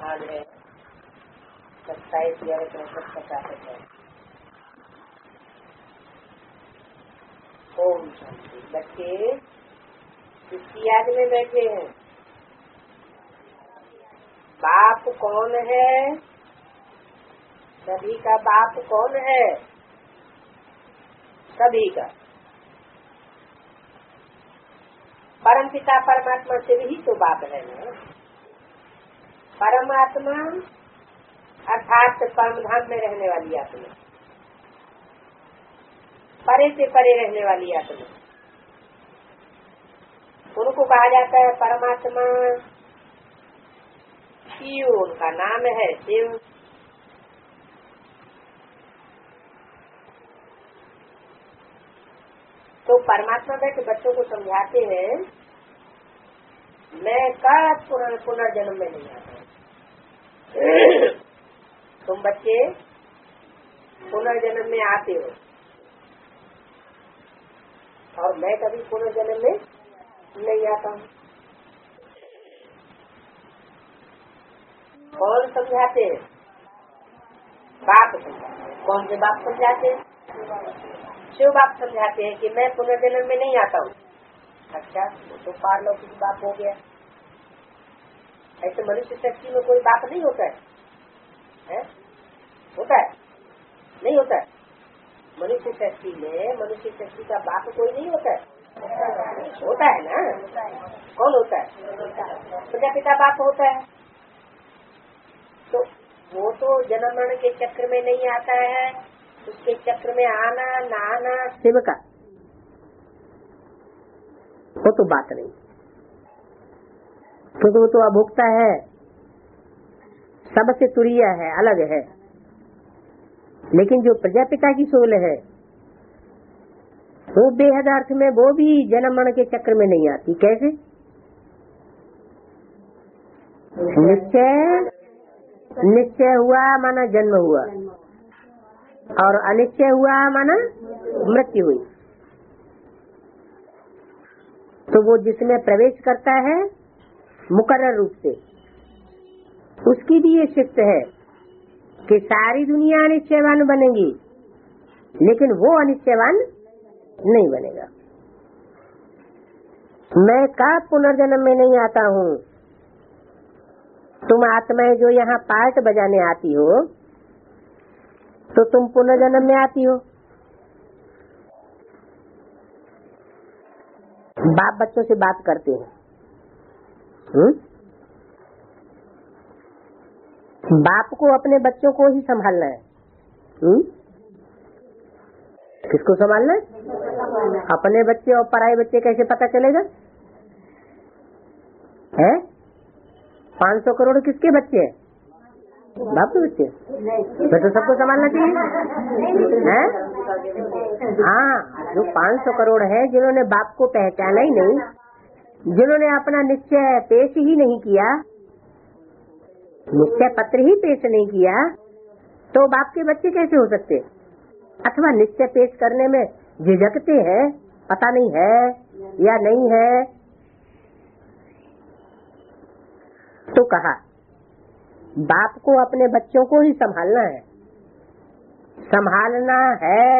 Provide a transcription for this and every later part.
आज है 27/11/1950 है। ओम शांति। बच्चे किसकी याद में बैठे हैं? बाप कौन है? सभी का बाप कौन है? सभी का परम पिता परमात्मा से भी तो बाप है ना। परमात्मा अर्थात परम धाम में रहने वाली आत्मा, परे से परे रहने वाली आत्मा, उनको कहा जाता है परमात्मा। शिव उनका नाम है, शिव। तो परमात्मा बैठे बच्चों को समझाते हैं, मैं कब पुनर्जन्म में नहीं आता। तुम बच्चे पुनर्जन्म में आते हो और मैं कभी पुनर्जन्म में नहीं आता हूँ। कौन समझाते हैं? बाप समझाते हैं। कौन से बाप समझाते हैं? शिव बाप समझाते हैं कि मैं पुनर्जन्म में नहीं आता हूँ। अच्छा, वो तो पारलौकिक बाप हो गया। ऐसे मनुष्य शक्ति में कोई बाप नहीं होता है? होता है? नहीं होता है। मनुष्य शक्ति में मनुष्य शक्ति का बाप कोई नहीं होता है। होता है ना? कौन होता है? प्रजापिता बाप होता है। तो वो तो जन्म मरण के चक्र में नहीं आता है, उसके चक्र में आना ना आना शिव का, वो तो बात नहीं, क्योंकि वो तो अभोक्ता है, सबसे तुरीय है, अलग है। लेकिन जो प्रजापिता की सोल है वो बेहद अर्थ में वो भी जन्म मरण के चक्र में नहीं आती। कैसे? निश्चय हुआ माना जन्म हुआ और अनिश्चय हुआ माना मृत्यु हुई। तो वो जिसमें प्रवेश करता है मुकर्रर रूप से, उसकी भी ये शिफ्ट है कि सारी दुनिया अनिश्चयवान बनेगी, लेकिन वो अनिश्चयवान नहीं बनेगा। मैं कब पुनर्जन्म में नहीं आता हूँ। तुम आत्माएं जो यहाँ पार्ट बजाने आती हो तो तुम पुनर्जन्म में आती हो। बाप बच्चों से बात करते हैं, बाप को अपने बच्चों को ही संभालना है। किसको संभालना है? अपने बच्चे और पराये बच्चे कैसे पता चलेगा? है 500 करोड़ किसके बच्चे हैं? बाप के बच्चे। तो सबको संभालना चाहिए है? हाँ, जो 500 करोड़ है जिन्होंने बाप को पहचाना ही नहीं, जिन्होंने अपना निश्चय पेश ही नहीं किया, निश्चय पत्र ही पेश नहीं किया, तो बाप के बच्चे कैसे हो सकते? अथवा निश्चय पेश करने में झिझकते हैं, पता नहीं है या नहीं है। तो कहा बाप को अपने बच्चों को ही संभालना है, संभालना है।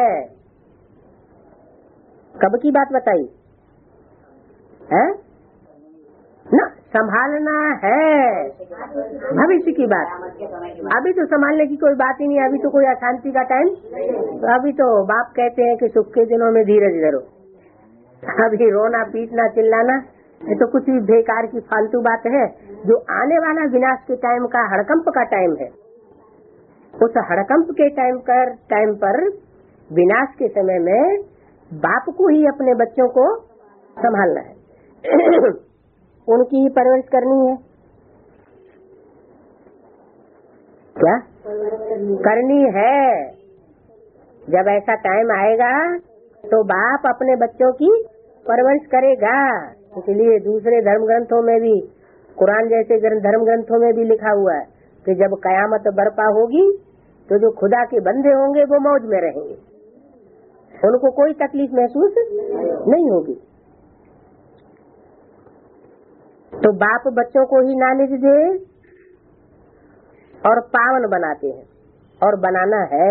कब की बात बताई है ना? संभालना है, भविष्य की बात। अभी तो संभालने की कोई बात ही नहीं। अभी तो कोई अशांति का टाइम, अभी तो बाप कहते हैं कि सुख के दिनों में धीरज धरो। अभी रोना पीटना चिल्लाना ये तो कुछ भी बेकार की फालतू बात है। जो आने वाला विनाश के टाइम का हड़कंप का टाइम है, उस हड़कंप के टाइम पर विनाश के समय में बाप को ही अपने बच्चों को संभालना है, उनकी ही परवरिश करनी है। क्या करनी है? जब ऐसा टाइम आएगा तो बाप अपने बच्चों की परवरिश करेगा। इसलिए दूसरे धर्म ग्रंथों में भी, कुरान जैसे धर्म ग्रंथों में भी लिखा हुआ है कि जब कयामत बर्पा होगी तो जो खुदा के बंदे होंगे वो मौज में रहेंगे, उनको कोई तकलीफ महसूस नहीं होगी। तो बाप बच्चों को ही नॉलेज दे और पावन बनाते हैं और बनाना है।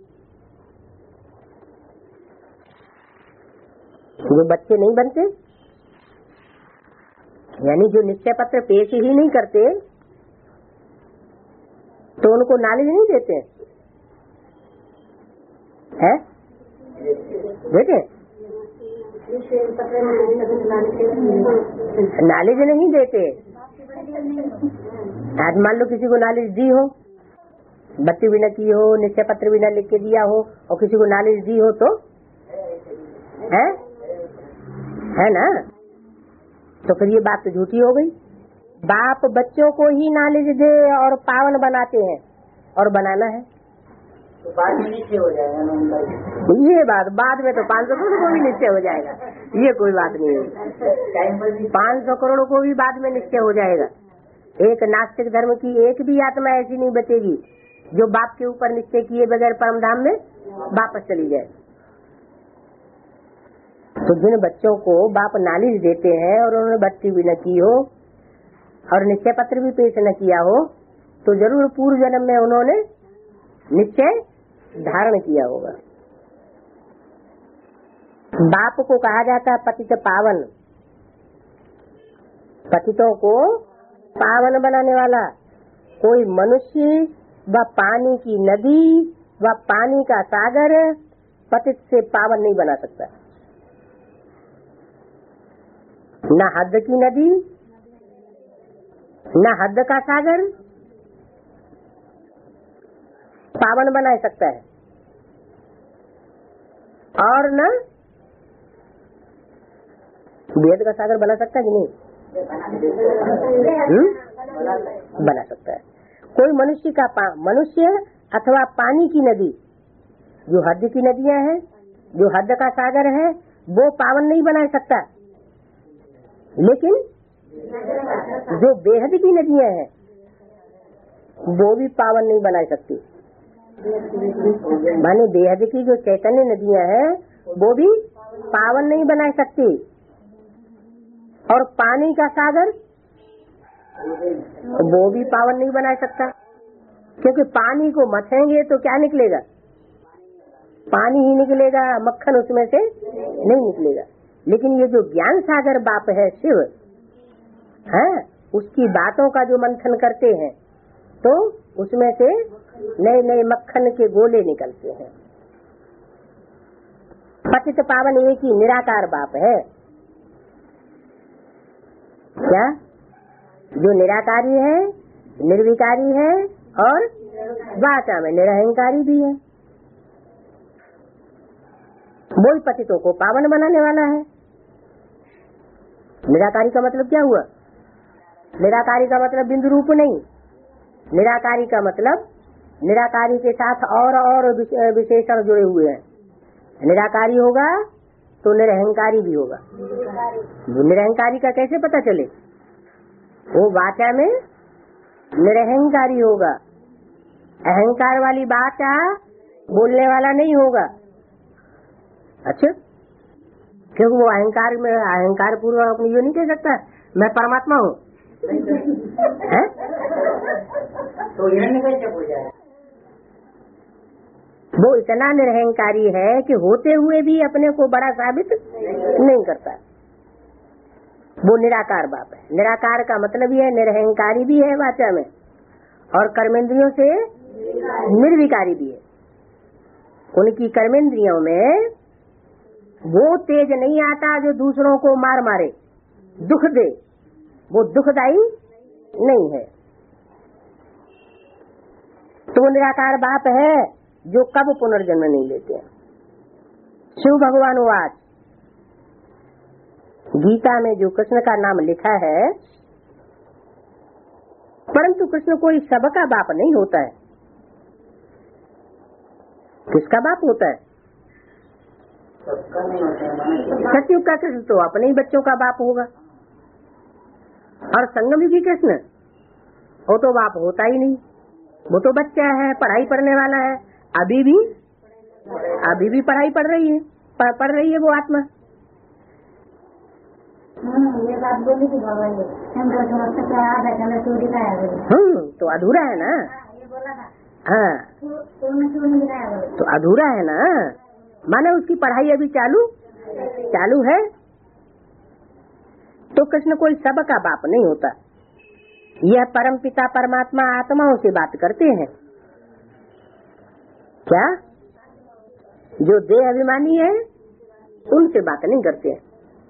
जो बच्चे नहीं बनते, यानी जो निश्चय पत्र पेश ही नहीं करते, तो उनको नॉलेज नहीं देते हैं? देते नॉलेज नहीं देते। आज मान लो किसी को नॉलेज दी हो, बत्ती भी न की हो, निश्चय पत्र भी न लिख के दिया हो, और किसी को नॉलेज दी हो तो है ना? तो फिर ये बात तो झूठी हो गई। बाप बच्चों को ही नॉलेज दे और पावन बनाते हैं और बनाना है, तो बाद में निश्चय हो जाएगा। ये बात बाद में तो 500 करोड़ को भी निश्चय हो जाएगा, ये कोई बात नहीं है। 500 करोड़ को भी बाद में निश्चय हो जाएगा। एक नास्तिक धर्म की एक भी आत्मा ऐसी नहीं बचेगी जो बाप के ऊपर निश्चय किए बगैर परम धाम में वापस चली जाए। तो जिन बच्चों को बाप नॉलेज देते हैं और उन्होंने भक्ति भी न की हो और निश्चय पत्र भी पेश न किया हो, तो जरूर पूर्व जन्म में उन्होंने निश्चय धारण किया होगा। बाप को कहा जाता है पतित पावन, पतितों को पावन बनाने वाला। कोई मनुष्य व पानी की नदी व पानी का सागर पतित से पावन नहीं बना सकता। न हद की नदी, न हद का सागर पावन बना सकता है, और न वेद का सागर बना सकता है कि नहीं? बना सकता है। कोई मनुष्य अथवा पानी की नदी, जो हद की नदियां हैं, जो हद का सागर है, वो पावन नहीं बना सकता। लेकिन जो बेहद की नदियां हैं वो भी पावन नहीं बना सकती। माने बेहद की जो चैतन्य नदियां हैं वो भी पावन नहीं बना सकती। और पानी का सागर वो भी पावन नहीं बना सकता, क्योंकि पानी को मथेंगे तो क्या निकलेगा? पानी ही निकलेगा, मक्खन उसमें से नहीं निकलेगा। लेकिन ये जो ज्ञान सागर बाप है शिव है, उसकी बातों का जो मंथन करते हैं तो उसमें से नए नए मक्खन के गोले निकलते हैं। पतित पावन एक ही निराकार बाप है। क्या? जो निराकारी है, निर्विकारी है और वाचा में निरहंकारी भी है। वो ही पतितों को पावन बनाने वाला है। निराकारी का मतलब क्या हुआ? निराकारी का मतलब बिंदु रूप नहीं। निराकारी का मतलब निराकारी के साथ और विशेषण जुड़े हुए हैं। निराकारी होगा तो निरहंकारी भी होगा। निरहंकारी का कैसे पता चले? वो वाचा में निरहंकारी होगा। अहंकार वाली वाचा बोलने वाला नहीं होगा। अच्छा, क्योंकि वो अहंकार पूर्वक अपनी ये नहीं कह सकता मैं परमात्मा हूँ। तो कैसे हो जाए? वो इतना निरहंकारी है कि होते हुए भी अपने को बड़ा साबित नहीं करता। वो निराकार बाप है। निराकार का मतलब ये है निरहंकारी भी है वाचा में और कर्मेंद्रियों से निर्विकारी भी है। उनकी कर्मेंद्रियों में वो तेज नहीं आता जो दूसरों को मार मारे, दुख दे। वो दुखदायी नहीं है। तो निराकार बाप है जो कब पुनर्जन्म नहीं लेते हैं। शिव भगवान वाच, गीता में जो कृष्ण का नाम लिखा है, परंतु कृष्ण कोई सबका बाप नहीं होता है। किसका बाप होता है? सतयुग का कृष्ण तो अपने ही बच्चों का बाप होगा। और संगम की कृष्ण वो तो बाप होता ही नहीं। वो तो बच्चा है, पढ़ाई पढ़ने वाला है। अभी भी पढ़ाई पढ़ रही है वो आत्मा। ये बात बोली थी भगवान जी, तो अधूरा है ना। हाँ तो अधूरा है ना, माने उसकी पढ़ाई अभी चालू है। तो कृष्ण कोई सबका बाप नहीं होता, यह परम पिता परमात्मा आत्माओं से बात करते हैं। क्या जो देह अभिमानी है उनसे बात नहीं करते हैं।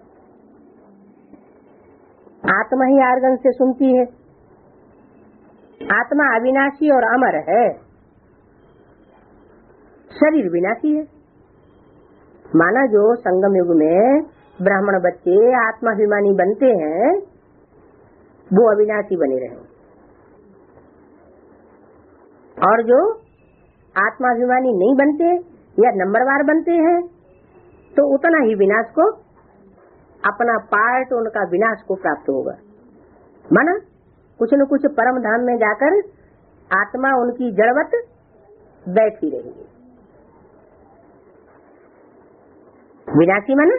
आत्मा ही आर्गन से सुनती है। आत्मा अविनाशी और अमर है, शरीर विनाशी है। माना जो संगम युग में ब्राह्मण बच्चे आत्माभिमानी बनते हैं वो अविनाशी बने रहे, और जो आत्माभिमानी नहीं बनते या नंबरवार बनते हैं तो उतना ही विनाश को, अपना पार्ट उनका विनाश को प्राप्त होगा। माना कुछ न कुछ परम धाम में जाकर आत्मा उनकी जड़वत बैठी रहेगी। विनाशी माना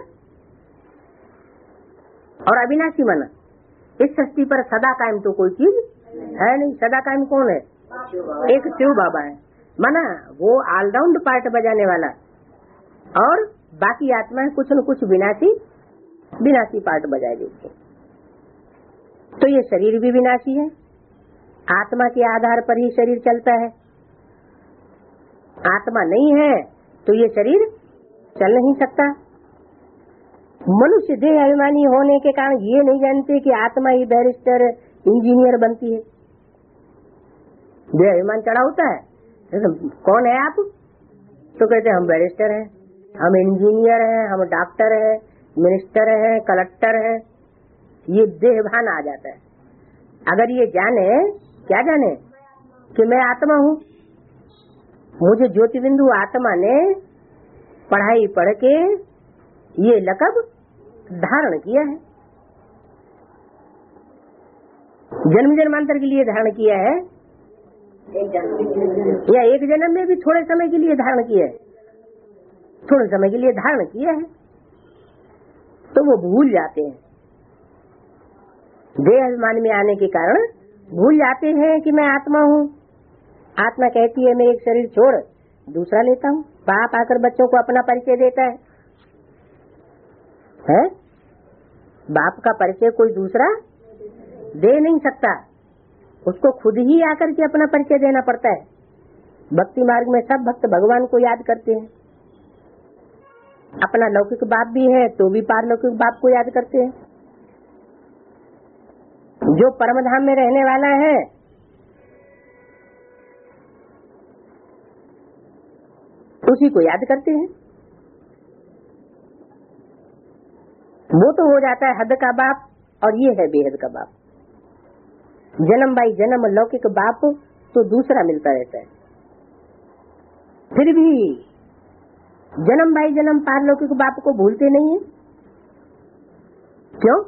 और अविनाशी माना, इस सृष्टि पर सदा कायम तो कोई चीज है नहीं। सदा कायम कौन है? एक शिव बाबा है। माना वो ऑलराउंड पार्ट बजाने वाला, और बाकी आत्मा कुछ न कुछ विनाशी पार्ट बजाए देती है। तो ये शरीर भी विनाशी है, आत्मा के आधार पर ही शरीर चलता है। आत्मा नहीं है तो ये शरीर चल नहीं सकता। मनुष्य देह अभिमानी होने के कारण ये नहीं जानते कि आत्मा ही बैरिस्टर इंजीनियर बनती है। देह अभिमान चढ़ा होता है, कौन है आप? तो कहते हम बैरिस्टर हैं, हम इंजीनियर हैं, हम डॉक्टर हैं, मिनिस्टर हैं, कलेक्टर हैं। ये देह भान आ जाता है। अगर ये जाने, क्या जाने कि मैं आत्मा हूँ, मुझे ज्योति बिंदु आत्मा ने पढ़ाई पढ़ के ये लक़ब धारण किया है, जन्म जन्मांतर के लिए धारण किया है, या एक जन्म में भी थोड़े समय के लिए धारण किया है, थोड़े समय के लिए धारण किया है। तो वो भूल जाते हैं, देह अभिमान में आने के कारण भूल जाते हैं कि मैं आत्मा हूँ। आत्मा कहती है मैं एक शरीर छोड़ दूसरा लेता हूँ। बाप आकर बच्चों को अपना परिचय देता है? बाप का परिचय कोई दूसरा दे नहीं सकता, उसको खुद ही आकर के अपना परिचय देना पड़ता है। भक्ति मार्ग में सब भक्त भगवान को याद करते हैं। अपना लौकिक बाप भी है तो भी पारलौकिक बाप को याद करते हैं। जो परम धाम में रहने वाला है उसी को याद करते हैं। वो तो हो जाता है हद का बाप, और ये है बेहद का बाप। जन्म बाई जन्म लौकिक बाप तो दूसरा मिलता रहता है, फिर भी जन्म बाई जन्म पारलौकिक बाप को भूलते नहीं है। क्यों?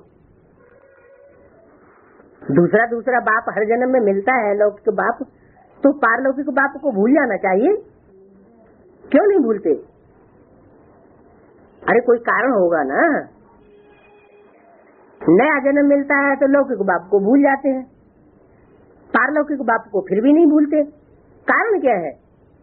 दूसरा बाप हर जन्म में मिलता है, लौकिक बाप, तो पारलौकिक बाप को भूल जाना चाहिए। क्यों नहीं भूलते? अरे कोई कारण होगा ना। नया जन्म मिलता है तो लौकिक बाप को भूल जाते हैं, पारलौकिक बाप को फिर भी नहीं भूलते। कारण क्या है?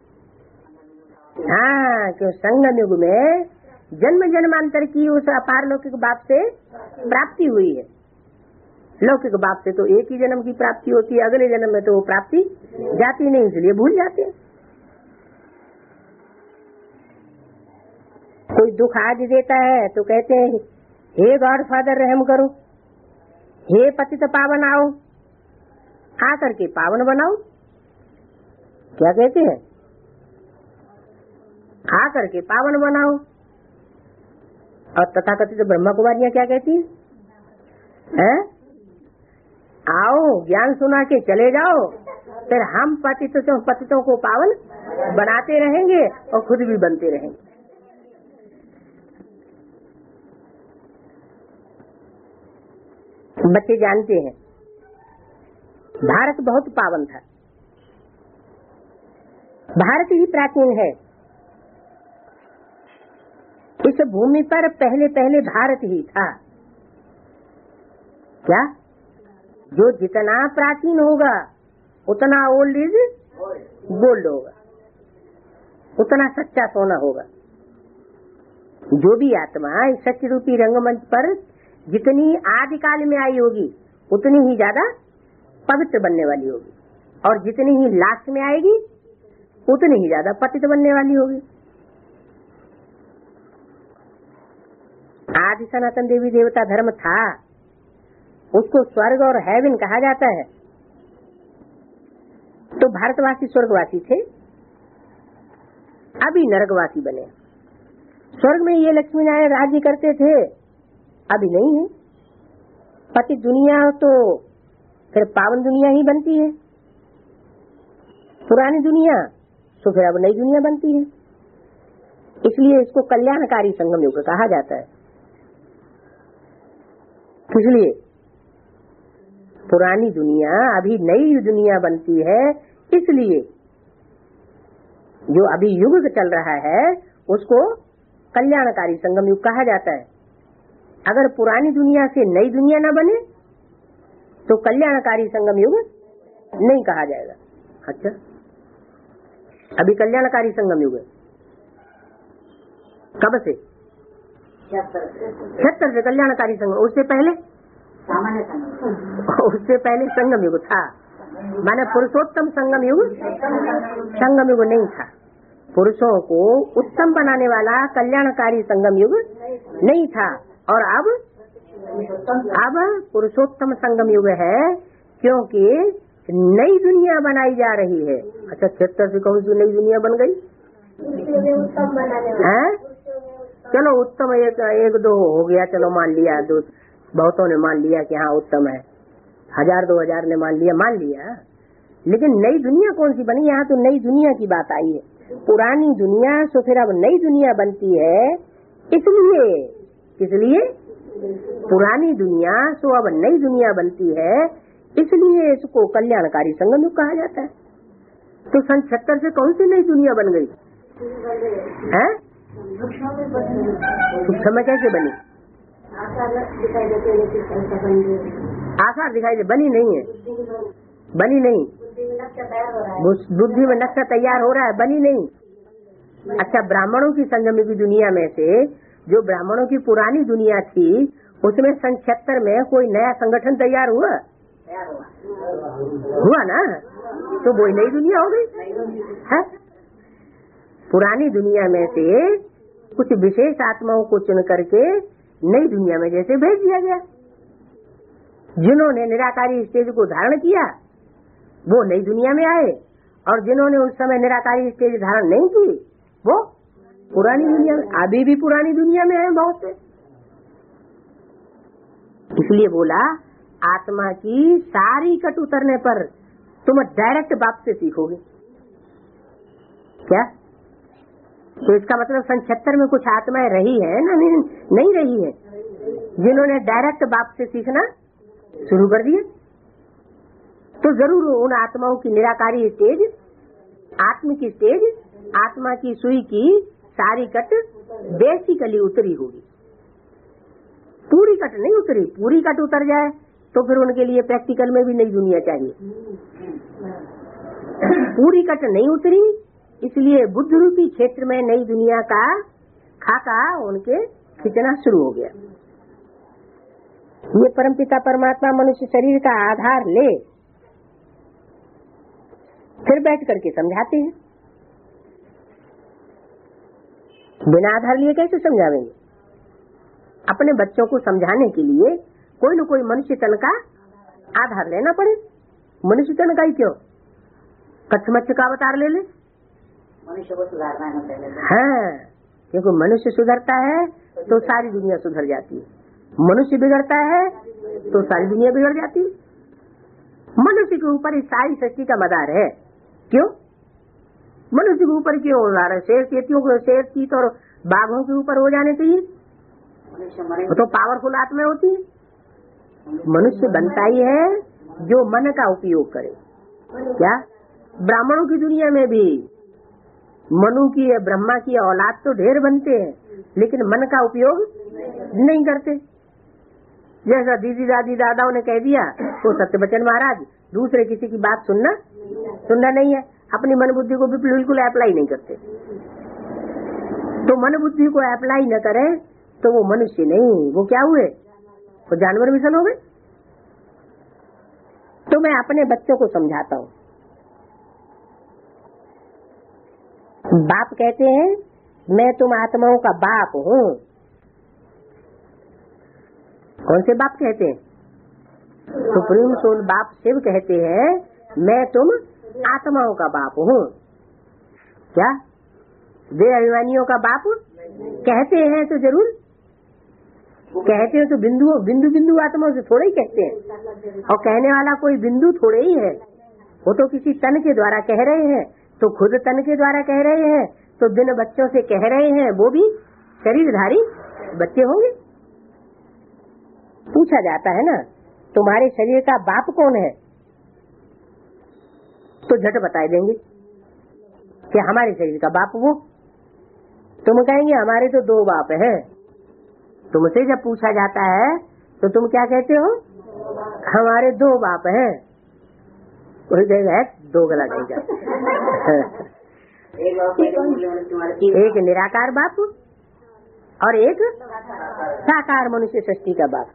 हाँ, क्यों संगम युग में जन्म जन्मांतर की उस पारलौकिक बाप से प्राप्ति हुई है। लौकिक बाप से तो एक ही जन्म की प्राप्ति होती है, अगले जन्म में तो वो प्राप्ति जाती नहीं, इसलिए भूल जाते हैं। कोई दुख आज देता है तो कहते हैं हे गॉड फादर रहम करो, हे पतित पावन आओ, आकर के पावन बनाओ। क्या कहते हैं? आकर के पावन बनाओ। और तथाकथित ब्रह्मा कुमारियां क्या कहती हैं? आओ ज्ञान सुना के चले जाओ, फिर हम पतितों को पावन बनाते रहेंगे और खुद भी बनते रहेंगे। बच्चे जानते हैं भारत बहुत पावन था, भारत ही प्राचीन है। इस भूमि पर पहले पहले भारत ही था। क्या? जो जितना प्राचीन होगा उतना ओल्ड इज गोल्ड होगा, उतना सच्चा सोना होगा। जो भी आत्मा इस सत्य रूपी रंगमंच पर जितनी आदिकाल में आई होगी उतनी ही ज्यादा पवित्र बनने वाली होगी, और जितनी ही लास्ट में आएगी उतनी ही ज्यादा पतित बनने वाली होगी। आदि सनातन देवी देवता धर्म था, उसको स्वर्ग और हेवन कहा जाता है। तो भारतवासी स्वर्गवासी थे, अभी नरकवासी बने। स्वर्ग में ये लक्ष्मी नारायण राज्य करते थे, अभी नहीं है। पति दुनिया तो फिर पावन दुनिया ही बनती है, पुरानी दुनिया तो फिर अब नई दुनिया बनती है। इसलिए इसको कल्याणकारी संगम युग कहा जाता है। इसलिए पुरानी दुनिया अभी नई दुनिया बनती है, इसलिए जो अभी युग चल रहा है उसको कल्याणकारी संगम युग कहा जाता है। अगर पुरानी दुनिया से नई दुनिया न बने तो कल्याणकारी संगम युग नहीं कहा जाएगा। अच्छा, अभी कल्याणकारी संगम युग है, कब से? 76 से कल्याणकारी संगम, उससे पहले सामान्य संगम, उससे पहले संगम युग था। माने पुरुषोत्तम संगम युग नहीं था। पुरुषों को उत्तम बनाने वाला कल्याणकारी संगम युग नहीं था, और अब पुरुषोत्तम संगम युग है, क्योंकि नई दुनिया बनाई जा रही है। अच्छा, 76 से कौन सी नई दुनिया बन गई? चलो उत्तम एक दो हो गया, चलो मान लिया, दो बहुतों ने मान लिया कि हाँ उत्तम है, 1000 2000 ने मान लिया, लेकिन नई दुनिया कौन सी बनी? यहाँ तो नई दुनिया की बात आई है। पुरानी दुनिया तो फिर अब नई दुनिया बनती है, इसलिए पुरानी दुनिया तो अब नई दुनिया बनती है, इसलिए इसको कल्याणकारी संगम युग कहा जाता है। तो सन 76 से कौन सी नई दुनिया बन गई है? समय कैसे बनी? आसार दिखाई दे, बनी नहीं है, बनी नहीं। बुद्धि में नक्शा तैयार हो रहा है, बनी नहीं। अच्छा, ब्राह्मणों की संगम की दुनिया में से जो ब्राह्मणों की पुरानी दुनिया थी उसमें सन 76 में कोई नया संगठन तैयार हुआ ना, तो वो नई दुनिया हो गई है। पुरानी दुनिया में से कुछ विशेष आत्माओं को चुन करके नई दुनिया में जैसे भेज दिया गया। जिन्होंने निराकारी स्टेज को धारण किया वो नई दुनिया में आए, और जिन्होंने उस समय निराकारी स्टेज धारण नहीं की वो पुरानी दुनिया में, अभी भी पुरानी दुनिया में है बहुत से। इसलिए बोला आत्मा की सारी कट उतरने पर तुम डायरेक्ट बाप से सीखोगे। क्या? तो इसका मतलब सन 76 में कुछ आत्माएं रही है ना? नहीं रही है, जिन्होंने डायरेक्ट बाप से सीखना शुरू कर दिया। तो जरूर उन आत्माओं की निराकारी स्टेज, आत्मिक स्टेज, आत्मा की सुई की सारी कट बेसिकली उतरी होगी। पूरी कट नहीं उतरी, पूरी कट उतर जाए तो फिर उनके लिए प्रैक्टिकल में भी नई दुनिया चाहिए। पूरी कट नहीं उतरी, इसलिए बुद्ध रूपी क्षेत्र में नई दुनिया का खाका उनके खींचना शुरू हो गया। ये परमपिता परमात्मा मनुष्य शरीर का आधार ले, फिर बैठ करके समझाते हैं। बिना आधार लिए कैसे समझावेंगे? अपने बच्चों को समझाने के लिए कोई न कोई मनुष्य तन का आधार लेना पड़े। मनुष्य तन का ही क्यों, कच्छमच्छ का अवतार ले ले, मनुष्य को सुधारना है पहले। हाँ, क्योंकि मनुष्य सुधरता है तो सारी दुनिया सुधर जाती है, मनुष्य बिगड़ता है तो सारी दुनिया बिगड़ जाती है। मनुष्य के ऊपर इस सारी सृष्टि का मदार है। क्यों? मनुष्य के ऊपर क्यों हो रहा है? शेर चीत और बाघों के ऊपर हो जाने चाहिए, वो तो पावरफुल आत्मा होती है। मनुष्य बनता ही है जो मन का उपयोग करे। क्या? ब्राह्मणों की दुनिया में भी मनु की ब्रह्मा की औलाद तो ढेर बनते हैं, लेकिन मन का उपयोग नहीं करते। जैसा दीदी दादी दादाओं ने कह दिया तो सत्यवचन महाराज दूसरे किसी की बात सुनना नहीं है। अपनी मन बुद्धि को भी बिल्कुल अप्लाई नहीं करते। तो मन बुद्धि को अप्लाई न करे तो वो मनुष्य नहीं, वो क्या हुए? वो जानवर मिसल हो गए। तो मैं अपने बच्चों को समझाता हूँ। बाप कहते हैं मैं तुम आत्माओं का बाप हूँ। कौन से बाप कहते हैं? सुप्रीम सोल बाप शिव कहते हैं मैं तुम आत्माओं का बाप हूँ। क्या वे अभिमानियों का बाप कहते हैं? तो जरूर कहते हैं। तो बिंदु बिंदु आत्माओं से थोड़े ही कहते हैं, और कहने वाला कोई बिंदु थोड़े ही है। वो तो किसी तन के द्वारा कह रहे हैं, तो खुद तन के द्वारा कह रहे हैं, तो जिन बच्चों से कह रहे हैं वो भी शरीरधारी बच्चे होंगे। पूछा जाता है ना तुम्हारे शरीर का बाप कौन है, तो झट बता देंगे कि हमारे शरीर का बाप वो। तुम कहेंगे हमारे तो दो बाप हैं। तुमसे जब पूछा जाता है तो तुम क्या कहते हो? हमारे दो बाप हैं। वही कहेगा दो गला कहेगा। एक निराकार बाप और एक साकार मनुष्य सृष्टि का बाप।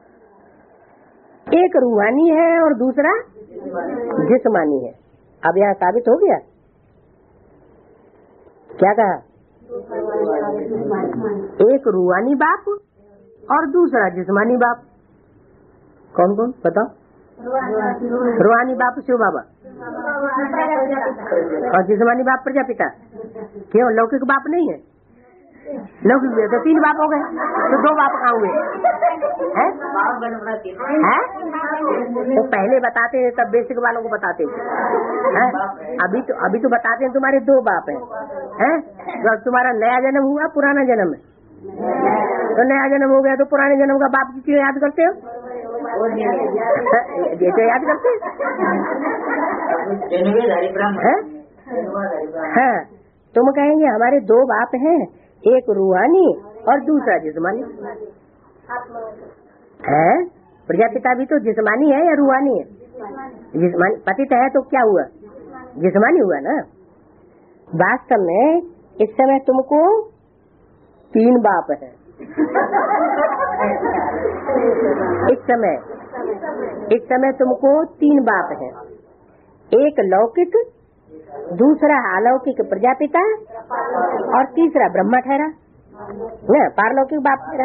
एक रूहानी है और दूसरा जिस्मानी है। अब यहाँ साबित हो गया। क्या कहा? एक रूहानी बाप और दूसरा जिस्मानी बाप। कौन कौन बताओ? रूहानी बाप शिव बाबा और जिस्मानी बाप प्रजापिता। क्यों लौकिक बाप नहीं है? लौकिक तो तीन बाप हो गए, तो दो बाप कहाँ हुए? हैं? वो पहले बताते थे तब बेसिक वालों को बताते थे। अभी तो बताते हैं तुम्हारे दो बाप हैं। जब तुम्हारा नया जन्म हुआ पुराना जन्म है, तो नया जन्म हो गया तो पुराने जन्म का बाप क्यों याद करते हो? जैसे याद करते हैं। तुम कहेंगे हमारे दो बाप हैं, एक रूहानी और दूसरा जिस्मानी है। प्रजापिता भी तो जिस्मानी है या रूहानी है? जिस्मानी। पतित है तो क्या हुआ? जिस्मानी हुआ ना। वास्तव में इस समय तुमको तीन बाप है। इस समय तुमको तीन बाप है। एक लौकिक, दूसरा अलौकिक प्रजापिता और तीसरा ब्रह्मा ठहरा ना, पारलौकिक बाप ठहरा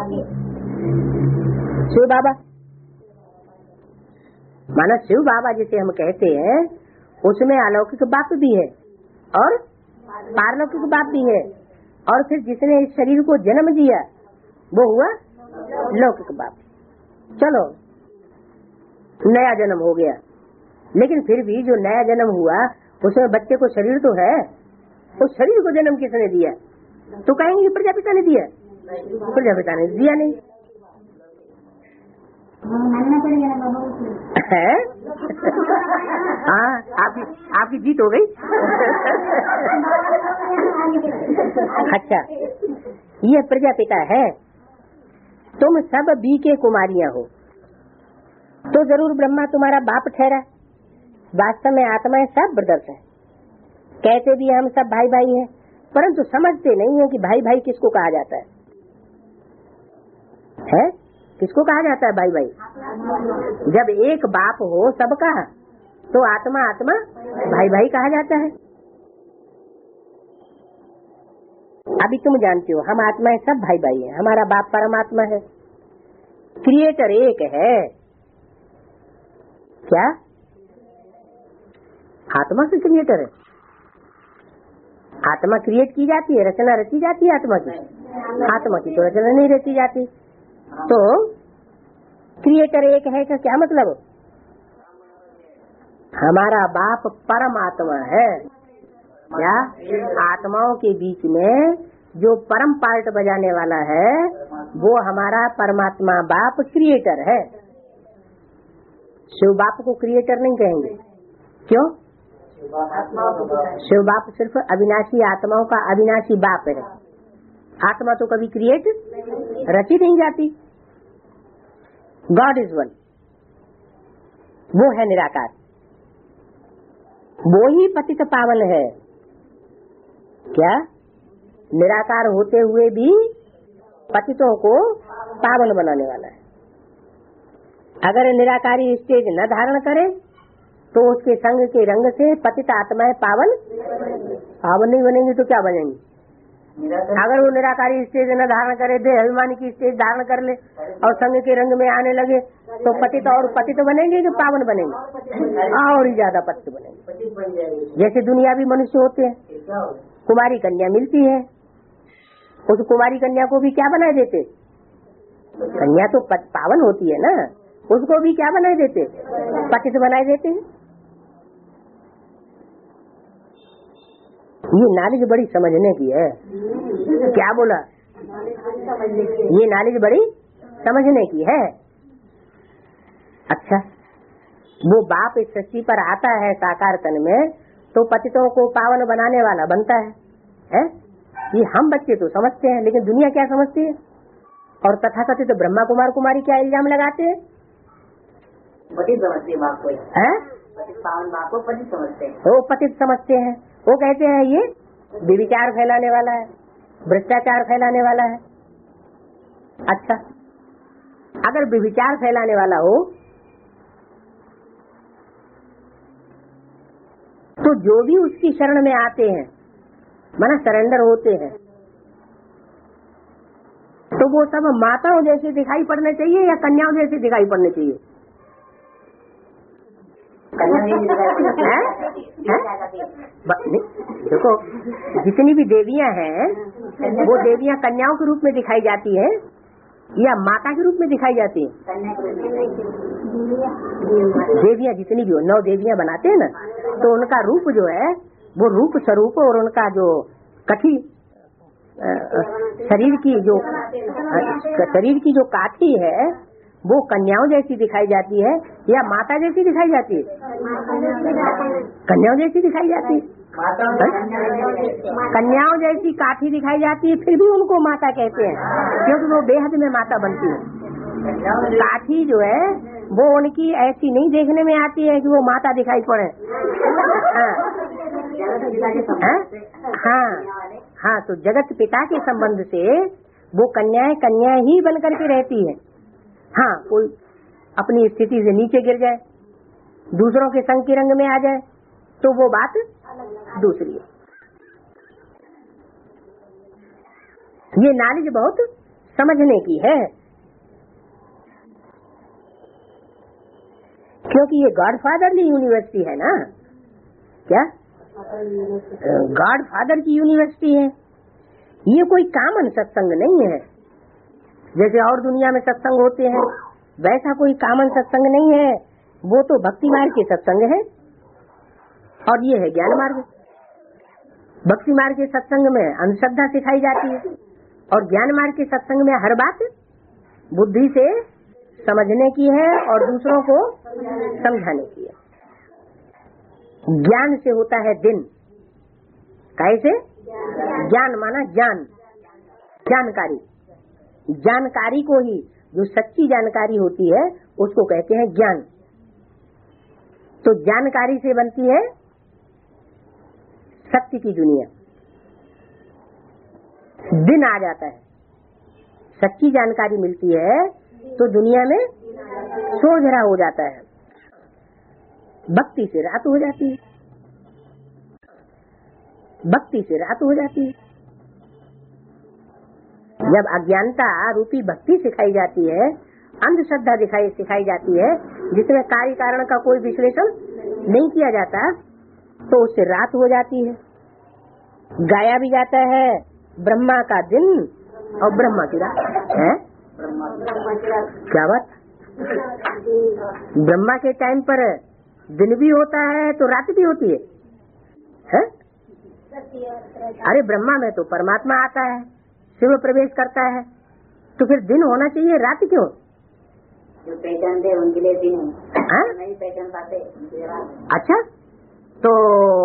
शिव बाबा। माना शिव बाबा जिसे हम कहते हैं उसमें अलौकिक बाप भी है और पारलौकिक बाप भी है, और फिर जिसने इस शरीर को जन्म दिया वो हुआ लौकिक बाप। चलो नया जन्म हो गया, लेकिन फिर भी जो नया जन्म हुआ उसमें बच्चे को शरीर तो है। उस शरीर को जन्म किसने दिया? तो कहेंगे प्रजापिता ने दिया। प्रजापिता ने दिया नहीं है। हाँ, आपकी जीत हो गई। अच्छा, ये प्रजापिता है। तुम सब बी के कुमारियां हो, तो जरूर ब्रह्मा तुम्हारा बाप ठहरा। वास्तव में आत्माएं सब ब्रदर्स हैं। कहते भी हम सब भाई भाई हैं, परंतु समझते नहीं है कि भाई भाई किसको कहा जाता है? किसको कहा जाता है भाई भाई? जब एक बाप हो सबका, तो आत्मा आत्मा भाई भाई कहा जाता है। अभी तुम जानते हो हम आत्माएं सब भाई भाई हैं। हमारा बाप परमात्मा है, क्रिएटर एक है। क्या आत्मा से क्रिएटर है? आत्मा क्रिएट की जाती है, रचना रची जाती है आत्मा की। आत्मा की तो रचना नहीं रची जाती। तो क्रिएटर एक है का क्या मतलब? हमारा बाप परमात्मा है। क्या आत्माओं के बीच में जो परम पार्ट बजाने वाला है वो हमारा परमात्मा बाप क्रिएटर है। शिव बाप को क्रिएटर नहीं कहेंगे। क्यों? शिव बाप सिर्फ अविनाशी आत्माओं का अविनाशी बाप है। आत्मा तो कभी क्रिएट रची नहीं जाती। गॉड इज वन, वो है निराकार। वो ही पतित पावन है। क्या? निराकार होते हुए भी पतितों को पावन बनाने वाला है। अगर निराकारी स्टेज न धारण करे तो उसके संग के रंग से पतित आत्माएं पावन नहीं बनेंगी तो क्या बनेंगी? अगर वो निराकारी स्टेज न धारण करे, देह अभिमानी की स्टेज धारण कर ले और संग के रंग में आने लगे तो पतित और पतित बनेंगे कि पावन बनेंगे? और ही ज्यादा पतित बनेंगे। जैसे दुनियावी मनुष्य होते हैं, कुमारी कन्या मिलती है, उस कुमारी कन्या को भी क्या बनाए देते? कन्या तो पावन होती है ना, उसको भी क्या बनाए देते? पतित बनाए देते हैं। ये नॉलेज बड़ी समझने की है। क्या बोला? ये नॉलेज बड़ी समझने की है। अच्छा, वो बाप इस सृष्टि पर आता है साकार तन में तो पतितों को पावन बनाने वाला बनता है? ये हम बच्चे तो समझते हैं, लेकिन दुनिया क्या समझती है? और तथाकथित तो ब्रह्मा कुमार कुमारी क्या इल्जाम लगाते हैं? पतित समझते हैं बाप को, पतित पावन बाप को पतित समझते हैं। वो पतित समझते हैं। वो कहते हैं ये व्यभिचार फैलाने वाला है, भ्रष्टाचार फैलाने वाला है। अच्छा, अगर व्यभिचार फैलाने वाला हो तो जो भी उसकी शरण में आते हैं, माना सरेंडर होते हैं, तो वो सब माताओं जैसे दिखाई पड़ने चाहिए या कन्याओं जैसे दिखाई पड़ने चाहिए? देखो, जितनी भी देवियां हैं वो देवियां कन्याओं के रूप में दिखाई जाती है या माता के रूप में दिखाई जाती है? देवियां जितनी भी हो, 9 देवियां बनाते हैं ना, तो उनका रूप जो है वो रूप स्वरूप और उनका जो कठी शरीर की जो काठी है वो कन्याओं जैसी दिखाई जाती है या माता जैसी दिखाई जाती है? कन्याओं जैसी दिखाई जाती है। कन्याओं जैसी काठी दिखाई जाती है, फिर भी उनको माता कहते हैं क्योंकि वो बेहद में माता बनती है। काठी जो है वो उनकी ऐसी नहीं देखने में आती है कि वो माता दिखाई पड़े। हाँ, तो जगत पिता के संबंध से वो कन्याएं ही बन करके रहती है। हाँ, कोई अपनी स्थिति से नीचे गिर जाए, दूसरों के संग के रंग में आ जाए तो वो बात दूसरी है। ये नॉलेज बहुत समझने की है, क्योंकि ये गॉडफादरली यूनिवर्सिटी है ना। क्या? गॉडफादर की यूनिवर्सिटी है। ये कोई कॉमन सत्संग नहीं है। जैसे और दुनिया में सत्संग होते हैं वैसा कोई कॉमन सत्संग नहीं है। वो तो भक्ति मार्ग के सत्संग है और ये है ज्ञान मार्ग। भक्ति मार्ग के सत्संग में अंधश्रद्धा सिखाई जाती है और ज्ञान मार्ग के सत्संग में हर बात बुद्धि से समझने की है और दूसरों को समझाने की है। ज्ञान से होता है दिन। कैसे? ज्ञान माना ज्ञान, जानकारी। जानकारी को ही, जो सच्ची जानकारी होती है उसको कहते हैं ज्ञान। तो जानकारी से बनती है सत्य की दुनिया। दिन आ जाता है, सच्ची जानकारी मिलती है तो दुनिया में सोझरा हो जाता है। भक्ति से रात हो जाती है, भक्ति से रात हो जाती है। जब अज्ञानता रूपी भक्ति सिखाई जाती है, अंधश्रद्धा सिखाई जाती है जिसमें कार्य कारण का कोई विश्लेषण नहीं किया जाता, तो उससे रात हो जाती है। गाया भी जाता है ब्रह्मा का दिन और ब्रह्मा की रात है। क्या बात? ब्रह्मा के टाइम पर दिन भी होता है तो रात भी होती है? अरे ब्रह्मा में तो परमात्मा आता है, शिव प्रवेश करता है, तो फिर दिन होना चाहिए, रात क्यों? जो पहचान दे उनके लिए दिन नहीं पहचान पाते। अच्छा, तो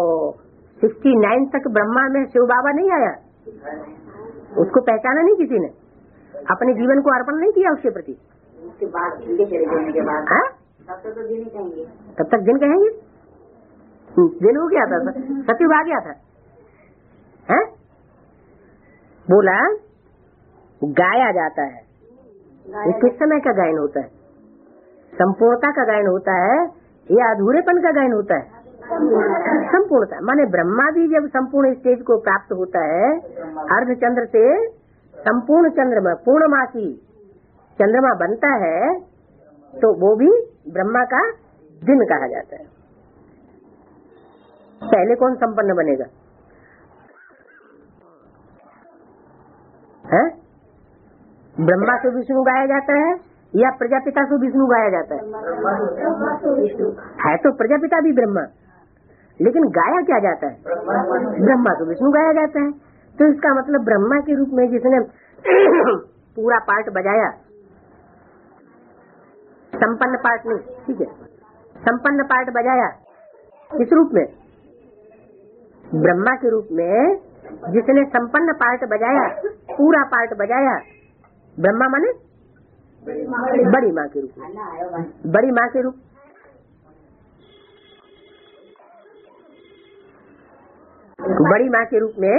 69 तक ब्रह्मा में शिव बाबा नहीं आया, उसको पहचाना नहीं किसी ने, अपने जीवन को अर्पण नहीं किया उसके प्रति। उसके बाद चले जाने के बाद तब तक तो दिन ही कहेंगे। तब तक दिन कहेंगे? दिन हो गया था, सतयुग आ गया था, है? बोला गाया जाता है, ये किस समय का गायन होता है? संपूर्णता का गायन होता है या अधूरेपन का गायन होता है? संपूर्णता। माने ब्रह्मा भी जब संपूर्ण स्टेज को प्राप्त होता है, अर्धचंद्र से संपूर्ण चंद्रमा, पूर्णमासी चंद्रमा बनता है, तो वो भी ब्रह्मा का दिन कहा जाता है। पहले कौन संपन्न बनेगा? है? ब्रह्मा से विष्णु गाया जाता है या प्रजापिता से विष्णु गाया जाता है तो प्रजापिता भी ब्रह्मा, लेकिन गाया क्या जाता है? ब्रह्मा से विष्णु गाया जाता है। तो इसका मतलब ब्रह्मा के रूप में जिसने पूरा पार्ट बजाया, संपन्न पार्ट नहीं, ठीक है, संपन्न पार्ट बजाया, किस रूप में? ब्रह्मा के रूप में जिसने संपन्न पार्ट बजाया, पूरा पार्ट बजाया, ब्रह्मा माने बड़ी माँ के रूप में, बड़ी माँ के रूप, बड़ी माँ के रूप में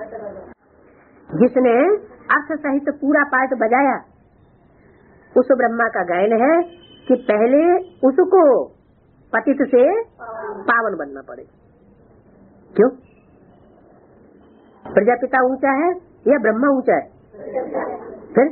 जिसने अर्थ सहित पूरा पार्ट बजाया, उस ब्रह्मा का गायन है कि पहले उसको पतित से पावन बनना पड़े। क्यों? प्रजापिता ऊंचा है या ब्रह्मा ऊंचा है?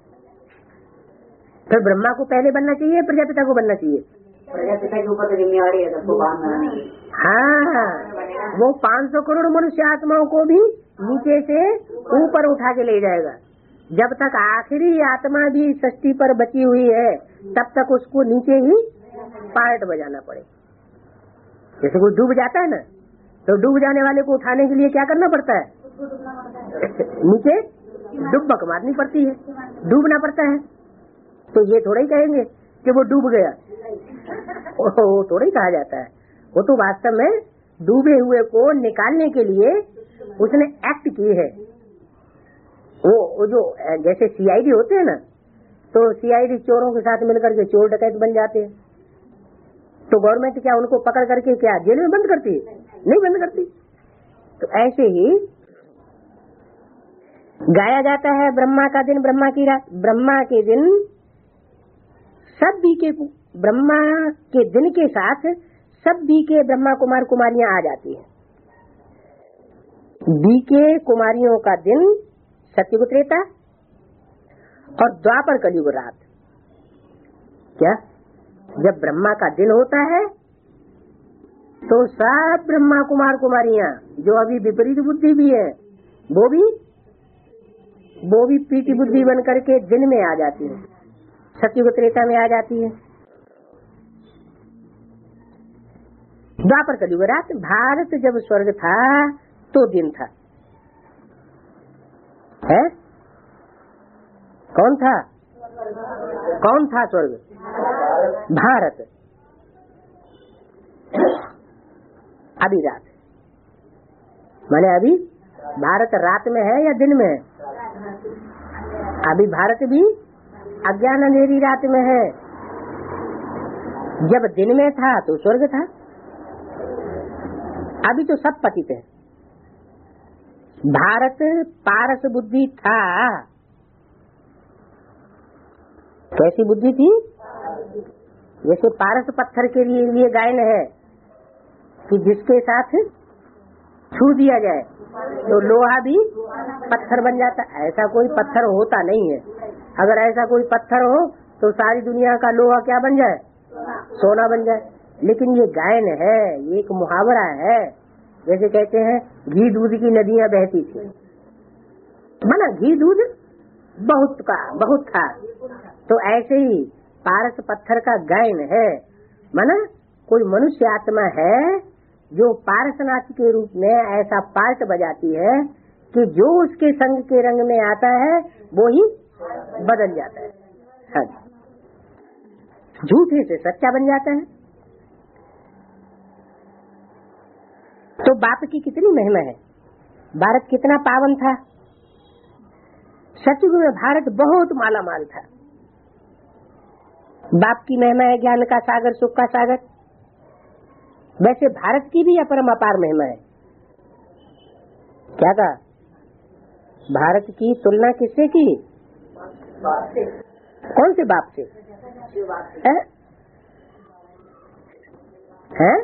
फिर ब्रह्मा को पहले बनना चाहिए, प्रजापिता को बनना चाहिए? प्रजापिता के ऊपर जिम्मेवारी है सबको बांधना। हाँ, वो 500 करोड़ मनुष्य आत्माओं को भी नीचे से ऊपर उठा के ले जाएगा। जब तक आखिरी आत्मा भी सृष्टि पर बची हुई है, तब तक उसको नीचे ही पार्ट बजाना पड़े। जैसे कोई डूब जाता है ना, तो डूब जाने वाले को उठाने के लिए क्या करना पड़ता है? नीचे डुबक मारनी पड़ती है, डूबना पड़ता है। तो ये थोड़ा ही कहेंगे कि वो डूब गया, वो थोड़ा ही कहा जाता है। वो तो वास्तव में डूबे हुए को निकालने के लिए उसने एक्ट की है। वो जो जैसे सीआईडी होते हैं ना, तो सीआईडी चोरों के साथ मिलकर के चोर डकैत बन जाते हैं, तो गवर्नमेंट क्या उनको पकड़ करके क्या जेल में बंद करती है? नहीं बंद करती। तो ऐसे ही गाया जाता है ब्रह्मा का दिन, ब्रह्मा की रात। ब्रह्मा के दिन सभी के, ब्रह्मा के दिन के साथ सभी के ब्रह्मा कुमार कुमारियां आ जाती है। बी के कुमारियों का दिन सत्ययुग त्रेता और द्वापर कलयुग रात। क्या? जब ब्रह्मा का दिन होता है तो सब ब्रह्मा कुमार कुमारियां जो अभी विपरीत बुद्धि भी है, वो भी पीटी बुद्धि बन करके दिन में आ जाती है, सत्ययुग त्रेता में आ जाती है। द्वापर कलयुग रात। भारत जब स्वर्ग था तो दिन था, है? कौन था? कौन था स्वर्ग? भारत। अभी रात, माने अभी भारत रात में है या दिन में है? अभी भारत भी अज्ञान अंधेरी रात में है। जब दिन में था तो स्वर्ग था, अभी तो सब पतित है। भारत पारस बुद्धि था। कैसी बुद्धि थी? जैसे पारस पत्थर के लिए गायन है कि जिसके साथ छू दिया जाए तो लोहा भी पत्थर बन जाता। ऐसा कोई पत्थर होता नहीं है। अगर ऐसा कोई पत्थर हो तो सारी दुनिया का लोहा क्या बन जाए? सोना बन जाए। लेकिन ये गायन है, ये एक मुहावरा है। जैसे कहते हैं घी दूध की नदियां बहती थी, माना घी दूध बहुत था। तो ऐसे ही पारस पत्थर का गायन है, माना कोई मनुष्य आत्मा है जो पारसनाथ के रूप में ऐसा पार्ट बजाती है कि जो उसके संग के रंग में आता है वो ही बदल जाता है। हाँ, झूठे से सच्चा बन जाता है। तो बाप की कितनी महिमा है, भारत कितना पावन था। सतयुग में भारत बहुत माला माल था। बाप की महिमा है ज्ञान का सागर, सुख का सागर। वैसे भारत की भी अपरम अपार महिमा है। क्या कहा? भारत की तुलना किससे की? कौन से बाप से? है?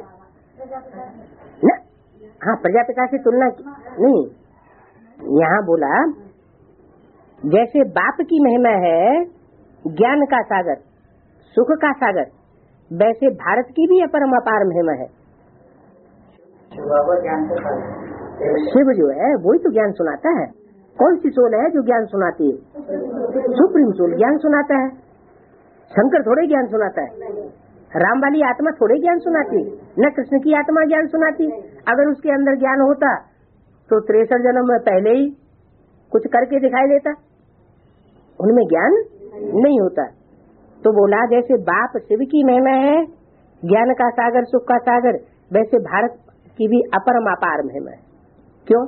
हाँ, प्रजापिता से तुलना की नहीं। यहाँ बोला जैसे बाप की महिमा है ज्ञान का सागर, सुख का सागर, वैसे भारत की भी अपरम अपार महिमा है। शिव जो है वही तो ज्ञान सुनाता है। कौन सी सोल है जो ज्ञान सुनाती है? सुप्रीम सोल ज्ञान सुनाता है। शंकर थोड़े ज्ञान सुनाता है, राम वाली आत्मा थोड़े ज्ञान सुनाती, न कृष्ण की आत्मा ज्ञान सुनाती। अगर उसके अंदर ज्ञान होता तो 63 जन्म में पहले ही कुछ करके दिखाई देता। उनमें ज्ञान नहीं होता। तो बोला जैसे बाप शिव की महिमा है ज्ञान का सागर, सुख का सागर, वैसे भारत की भी अपरम अपार महिमा है। क्यों?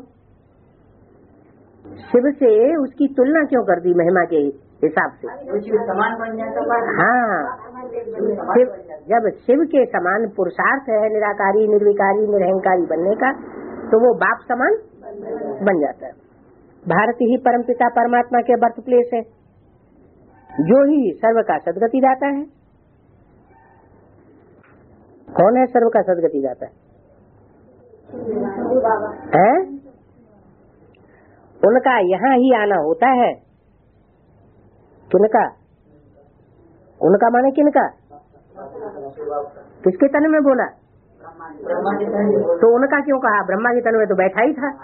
शिव से उसकी तुलना क्यों कर दी महिमा के हिसाब से? समान बन जाता। हाँ, जब शिव के समान पुरुषार्थ है निराकारी, निर्विकारी, निरहंकारी बनने का, तो वो बाप समान बन जाता है। भारत ही परमपिता परमात्मा के बर्थ प्लेस है, जो ही सर्व का सदगति दाता है। कौन है सर्व का सदगति दाता है? उनका यहाँ ही आना होता है। किनका? उनका माने किनका? किसके तन में बोला? तो उनका क्यों कहा? ब्रह्मा के तन में तो बैठा ही था।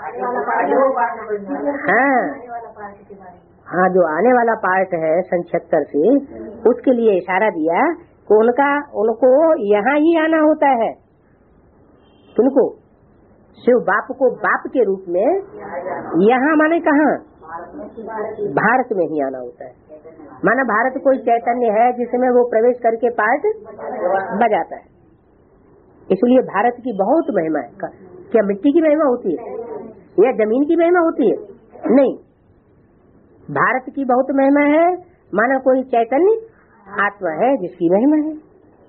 हाँ, जो आने वाला पार्ट है सन 76 से, उसके लिए इशारा दिया कि उनको यहाँ ही आना होता है। किनको? शिव बाप को बाप के रूप में यहाँ माने कहाँ? भारत में ही आना होता है। माना भारत कोई चैतन्य है जिसमें वो प्रवेश करके पार्ट बजाता है। इसलिए भारत की बहुत महिमा है। क्या मिट्टी की महिमा होती है या जमीन की महिमा होती है? नहीं, भारत की बहुत महिमा है। माना कोई चैतन्य आत्मा है जिसकी महिमा है।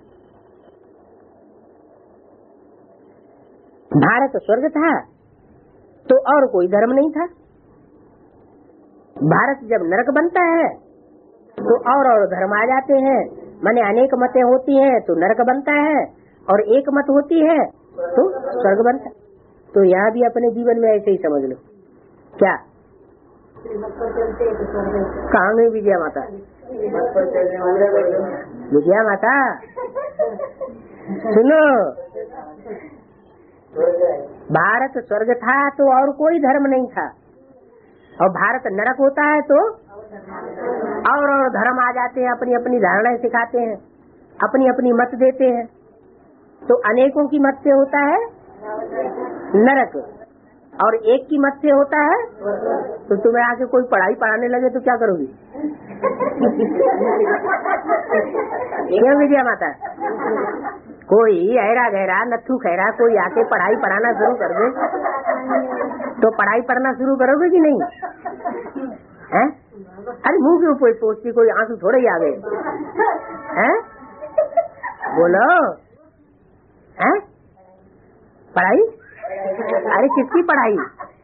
भारत स्वर्ग था तो और कोई धर्म नहीं था। भारत जब नरक बनता है तो और धर्म आ जाते हैं। माने अनेक मतें होती हैं तो नरक बनता है, और एक मत होती है तो स्वर्ग बनता है। तो यहाँ भी अपने जीवन में ऐसे ही समझ लो। क्या कहाँ गई विजया माता? विजया माता सुनो, भारत स्वर्ग था तो और कोई धर्म नहीं था, और भारत नरक होता है तो और धर्म आ जाते हैं। अपनी अपनी धारणाएं सिखाते हैं, अपनी अपनी मत देते हैं। तो अनेकों की मत से होता है नरक, और एक की मत से होता है। तो तुम्हें आके कोई पढ़ाई पढ़ाने लगे तो क्या करोगी? क्या विजया माता? कोई ऐरा गहरा नथु खैरा कोई आके पढ़ाई पढ़ाना शुरू कर दे तो पढ़ाई पढ़ना शुरू करोगे कि नहीं? हैं? अरे मुंह के ऊपर सोचती, कोई आंसू थोड़े ही आ गए हैं? बोलो हैं? पढ़ाई? अरे किसकी पढ़ाई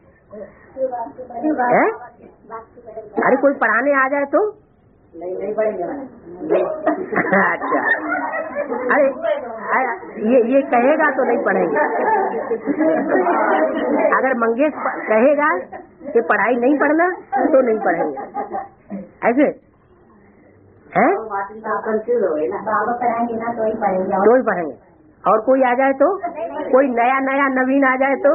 है? अरे कोई पढ़ाने आ जाए तो नहीं पढ़ेंगे। अच्छा, अरे ये कहेगा तो नहीं पढ़ेंगे। अगर मंगेश कहेगा कि पढ़ाई नहीं पढ़ना तो नहीं पढ़ेंगे। ऐसे हैं? कंफ्यूज हो गए ना। बाबा पढ़ाएंगे ना तो ही पढ़ेंगे। और कोई आ जाए तो, कोई नया नया नवीन आ जाए तो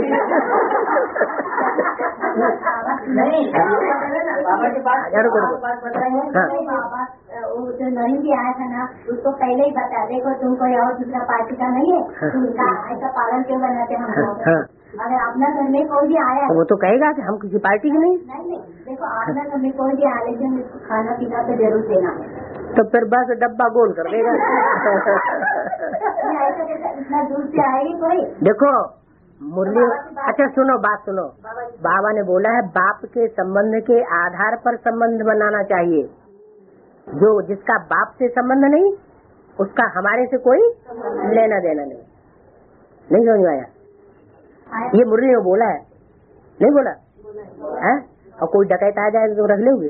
नहीं, बाबा के पास हाँ, वो जो नवीन भी आया था ना, उसको पहले ही बता देखो तुम कोई और दूसरा पार्टी का नहीं है, तुम ऐसा पालन क्यों बनाते हम लोग? अगर अपना घर में कोई भी आया तो वो तो कहेगा कि हम किसी पार्टी के नहीं। देखो अपना घर में कोई भी आया लेकिन खाना पीना तो जरूर देना, तो फिर बस डब्बा गोल कर देगा। इतना दूर से आएगी कोई? देखो मुरली, अच्छा सुनो, बात सुनो। बाबा ने बोला है बाप के संबंध के आधार पर संबंध बनाना चाहिए। जो जिसका बाप से संबंध नहीं उसका हमारे से कोई लेना देना नहीं। नहीं समझ में आया? ये मुरली में बोला है, नहीं बोला है? और कोई डकैत आ जाए तो रख लोगे?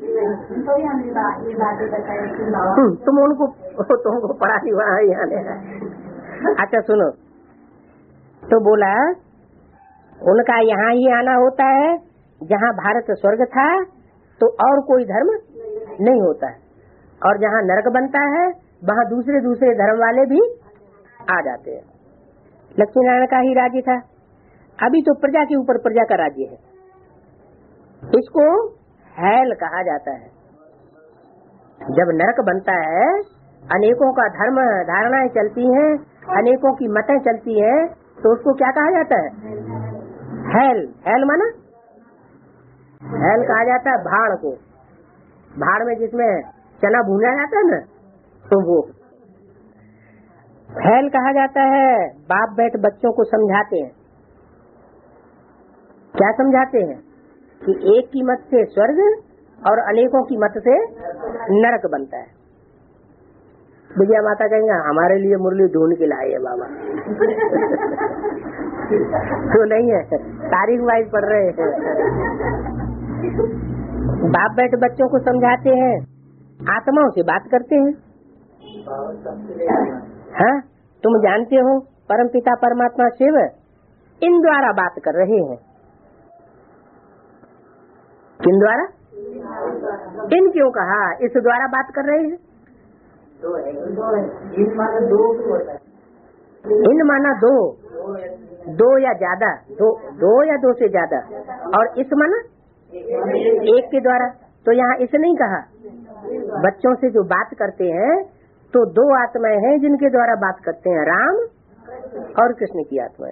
तुम उनको तुमको पढ़ा नहीं वहाँ यहाँ। अच्छा सुनो, तो बोला उनका यहाँ ही आना होता है, जहाँ भारत स्वर्ग था तो और कोई धर्म नहीं होता है, और जहाँ नरक बनता है वहाँ दूसरे दूसरे धर्म वाले भी आ जाते हैं। लक्ष्मी नारायण का ही राज्य था, अभी तो प्रजा के ऊपर प्रजा का राज्य है। इसको हैल कहा जाता है। जब नरक बनता है, अनेकों का धर्म धारणाएं चलती हैं, अनेकों की मतें चलती हैं, तो उसको क्या कहा जाता है? हैल। हैल माना हैल कहा जाता है भाड़ को। भाड़ में जिसमें चना भूना जाता है ना, तो वो हैल कहा जाता है। बाप बैठ बच्चों को समझाते हैं, क्या समझाते हैं? कि एक की मत से स्वर्ग और अनेकों की मत से नरक बनता है। विजया माता कहेंगे हमारे लिए मुरली ढूंढ के लाए है बाबा। तो नहीं है, तारीख वाइज पढ़ रहे हैं। बाप बैठ बच्चों को समझाते हैं, आत्माओं से बात करते हैं। हाँ, तुम जानते हो परमपिता परमात्मा शिव इन द्वारा बात कर रहे हैं। किन द्वारा? इन क्यों कहा? इस द्वारा बात कर रहे हैं। इन माना दो, दो या ज्यादा, दो या दो से ज्यादा, और इस माना एक के द्वारा। तो यहाँ इस नहीं कहा। बच्चों से जो बात करते हैं तो दो आत्माएं हैं जिनके द्वारा बात करते हैं, राम और कृष्ण की आत्माएं।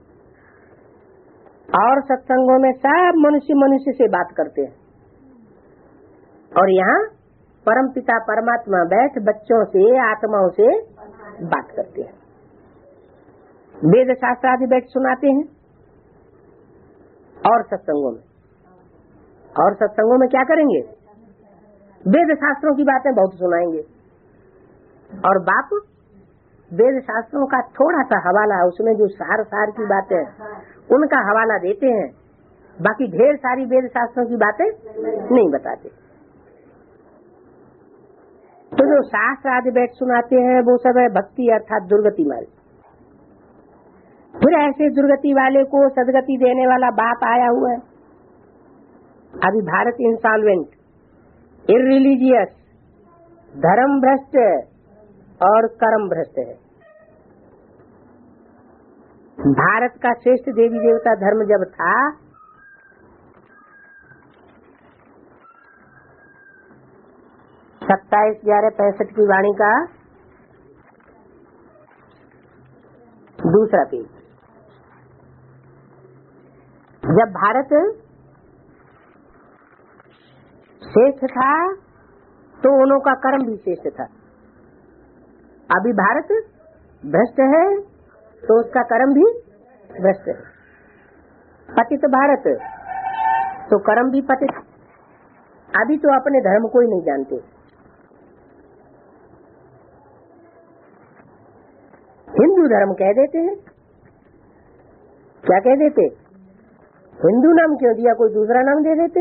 और सत्संगों में सब मनुष्य मनुष्य से बात करते हैं, और यहाँ परम पिता परमात्मा बैठ बच्चों से आत्माओं से बात करते हैं। वेद शास्त्र आदि बैठ सुनाते हैं। और सत्संगों में क्या करेंगे? वेद शास्त्रों की बातें बहुत सुनाएंगे, और बाप वेद शास्त्रों का थोड़ा सा हवाला, उसमें जो सार की बातें उनका हवाला देते हैं, बाकी ढेर सारी वेद शास्त्रों की बातें नहीं बताते। तो जो शास्त्र आदि बैठ सुनाते हैं वो सब है भक्ति अर्थात दुर्गति मार्ग। फिर ऐसे दुर्गति वाले को सदगति देने वाला बाप आया हुआ है। अभी भारत इंसॉल्वेंट, इररिलीजियस, धर्म भ्रष्ट और कर्म भ्रष्ट है। भारत का श्रेष्ठ देवी देवता धर्म जब था, सत्ताईस 11/65 की वाणी का दूसरा पेज। जब भारत श्रेष्ठ था तो उन्हों का कर्म भी श्रेष्ठ था। अभी भारत भ्रष्ट है तो उसका कर्म भी भ्रष्ट है। पतित भारत तो कर्म भी पतित। अभी तो अपने धर्म को ही नहीं जानते। हिंदू धर्म कह देते हैं। क्या कह देते? हिंदू नाम क्यों दिया, कोई दूसरा नाम दे देते।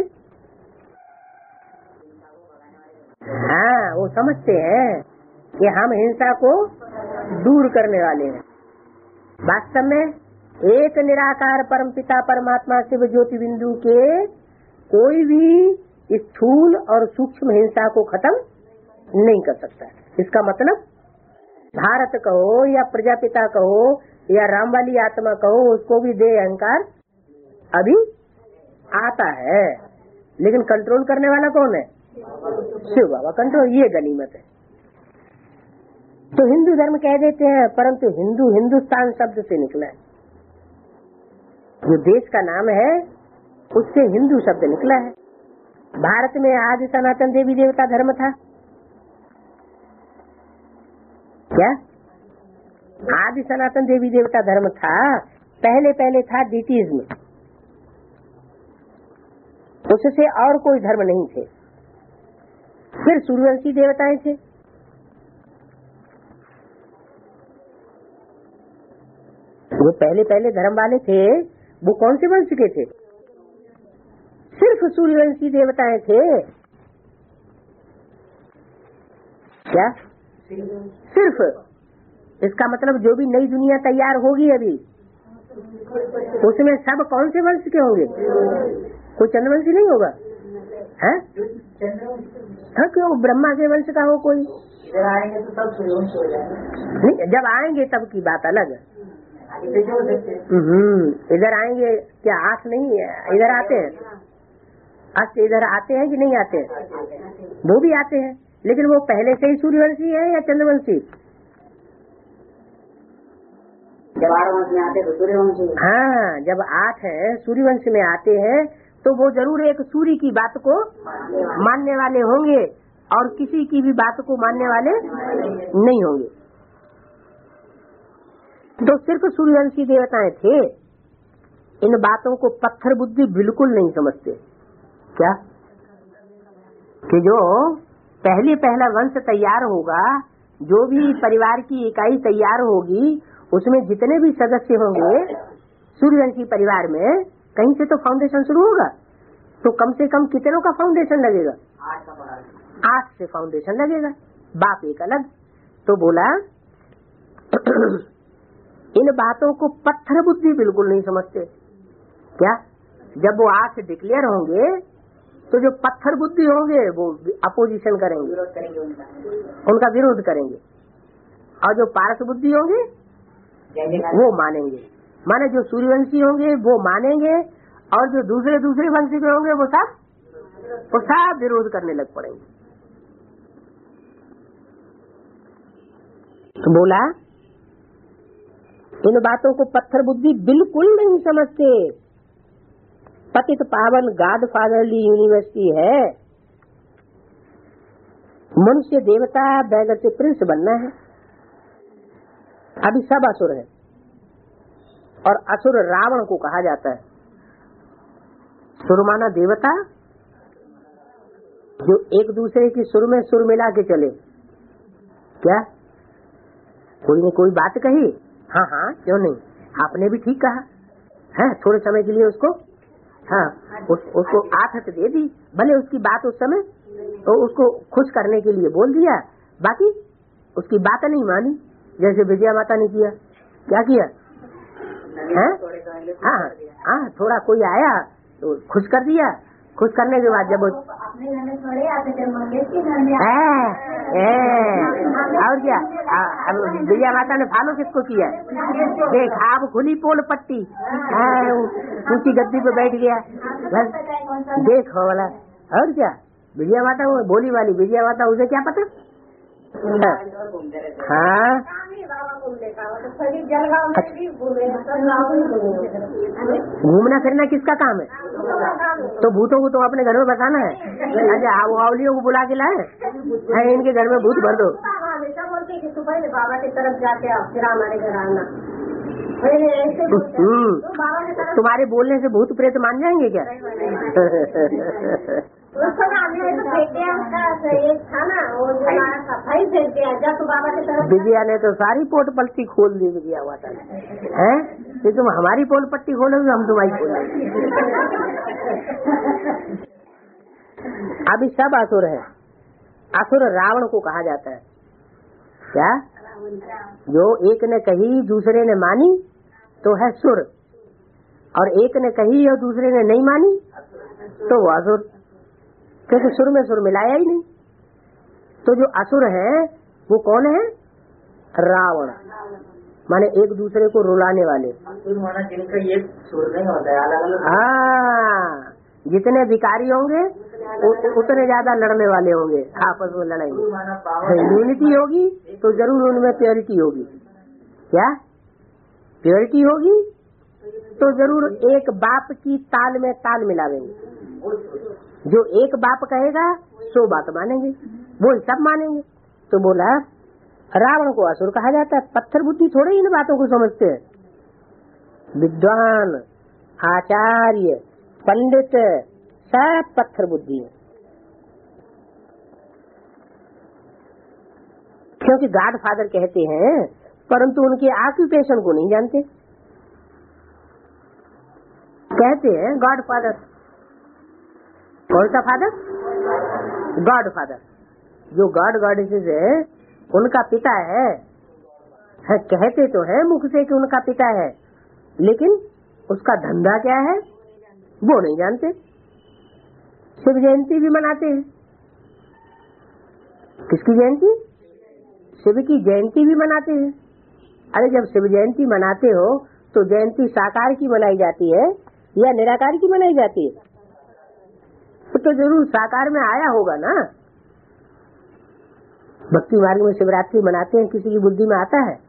हाँ, वो समझते हैं कि हम हिंसा को दूर करने वाले हैं। वास्तव में एक निराकार परमपिता परमात्मा शिव ज्योति बिंदु के कोई भी स्थूल और सूक्ष्म हिंसा को खत्म नहीं कर सकता। इसका मतलब भारत कहो या प्रजापिता कहो या राम वाली आत्मा कहो, उसको भी देह अहंकार अभी आता है, लेकिन कंट्रोल करने वाला कौन है? शिव बाबा कंट्रोल। ये गनीमत है। तो हिंदू धर्म कह देते हैं, परंतु हिंदू हिंदुस्तान शब्द से निकला है। जो देश का नाम है उससे हिंदू शब्द निकला है। भारत में आदि सनातन देवी देवता धर्म था। क्या आदि सनातन देवी देवता धर्म था? पहले था डीटीज्म, उससे और कोई धर्म नहीं थे। फिर सूर्यवंशी देवताएं थे। वो पहले पहले धर्म वाले थे, वो कौन से वंश के थे? सिर्फ सूर्यवंशी देवताएं थे। क्या? सिर्फ। इसका मतलब जो भी नई दुनिया तैयार होगी अभी, उसमें सब कौन से वंश के होंगे? कोई चंद्रवंशी नहीं होगा? है? हाँ, क्यों? ब्रह्मा के वंश का हो कोई? आएंगे तो सब सूर्यवंशी हो जाएगा। नहीं, जब आएंगे तब की बात अलग। इधर आएंगे क्या? आस नहीं है, इधर आते हैं। अस्त इधर आते हैं कि नहीं आते हैं? वो भी आते हैं, लेकिन वो पहले से ही सूर्यवंशी है या चंद्रवंशी? जब 8 वंश में आते हैं तो सूर्यवंशी। हाँ, जब 8 है सूर्यवंश में आते हैं तो वो जरूर एक सूर्य की बात को मानने वाले होंगे और किसी की भी बात को मानने वाले नहीं होंगे। तो सिर्फ सूर्यवंशी देवताएं थे। इन बातों को पत्थर बुद्धि बिल्कुल नहीं समझते। क्या? कि जो पहला वंश तैयार होगा, जो भी परिवार की इकाई तैयार होगी, उसमें जितने भी सदस्य होंगे सूर्यवंशी परिवार में, कहीं से तो फाउंडेशन शुरू होगा। तो कम से कम कितनों का फाउंडेशन लगेगा? 8 से फाउंडेशन लगेगा। बाप एक अलग। तो बोला इन बातों को पत्थर बुद्धि बिल्कुल नहीं समझते। क्या? जब वो 8 डिक्लेयर होंगे तो जो पत्थर बुद्धि होंगे वो अपोजिशन करेंगे, उनका विरोध करेंगे, और जो पारस बुद्धि होंगे वो मानेंगे। माने जो सूर्यवंशी होंगे वो मानेंगे, और जो दूसरे वंश के होंगे वो सब विरोध करने लग पड़ेंगे। तो बोला इन बातों को पत्थर बुद्धि बिल्कुल नहीं समझते। पतित पावन गॉड फादरली यूनिवर्सिटी है। मनुष्य देवता बैगर से प्रिंस बनना है। अभी सब असुर है, और असुर रावण को कहा जाता है। सुर माना देवता, जो एक दूसरे की सुर में सुर मिला के चले। क्या? कोई ने कोई बात कही, हाँ हाँ क्यों नहीं, आपने भी ठीक कहा है। थोड़े समय के लिए उसको उसको आठत दे दी, भले उसकी बात उस समय तो उसको खुश करने के लिए बोल दिया, बाकी उसकी बात नहीं मानी। जैसे विजया माता ने किया। क्या किया? हाँ, थोड़ा कोई आया तो खुश कर दिया। खुश करने के बाद जब अपने घर में थोड़े आते थे, मंगेश के घर में और क्या, अब विजया माता ने फॉलो किसको किया? देख, आप खुली पोल पट्टी, ऊंची गद्दी पे बैठ गया, बस देखो वाला। और क्या, विजया माता वो बोली वाली विजया माता, उसे क्या पता? हाँ, घूमना फिरना किसका काम है? तो भूतों को तो अपने घर में बसाना है। अच्छा, आवलियों को बुला के लाए, इनके घर में भूत भर दो। हमेशा बोलते कि सुबह बाबा की तरफ जाके आओ, फिर हमारे घर आना। तुम्हारे बोलने से भूत प्रेत मान जाएंगे क्या? उसको ना हमने तो फेंक दिया, उसका एक था ना वो जो सफाई फेंक दिया। जब तो बाबा की तरफ विजया ने तो सारी पोल पट्टी खोल दी। विजया हुआ था है कि तुम हमारी पोल पट्टी खोलोगे, हम तुम्हारी खोलेंगे। अभी सब असुर है। असुर रावण को कहा जाता है। क्या? जो एक ने कही दूसरे ने मानी तो है सुर, और एक ने कही और दूसरे ने नहीं मानी तो वो असुर, क्योंकि सुर में सुर मिलाया ही नहीं। तो जो असुर है वो कौन है? रावण, माने एक दूसरे को रुलाने वाले। जिनका ये सुर नहीं होता है, अलग अलग। हाँ, जितने भिखारी होंगे उतने ज्यादा लड़ने वाले होंगे, आपस में लड़ाई। यूनिटी होगी तो जरूर उनमें प्योरिटी होगी। क्या? प्योरिटी होगी तो जरूर एक बाप की ताल में ताल मिलावेंगे। जो एक बाप कहेगा सो बात मानेंगे, वो सब मानेंगे। तो बोला रावण को असुर कहा जाता है। पत्थर बुद्धि थोड़े इन बातों को समझते हैं। विद्वान, आचार्य, पंडित सब पत्थर बुद्धि है, क्योंकि गॉड फादर कहते हैं, परंतु उनके ऑक्यूपेशन को नहीं जानते। कहते हैं गॉड फादर। कौन सा फादर? God father. जो गॉड गॉडेसेस है उनका पिता है, कहते तो है मुख से कि उनका पिता है, लेकिन उसका धंधा क्या है वो नहीं जानते। शिव जयंती भी मनाते हैं। किसकी जयंती? शिव की जयंती भी मनाते हैं। अरे जब शिव जयंती मनाते हो तो जयंती साकार की मनाई जाती है या निराकार की मनाई जाती है? तो जरूर साकार में आया होगा ना। भक्ति मार्ग में शिवरात्रि मनाते हैं, किसी की बुद्धि में आता है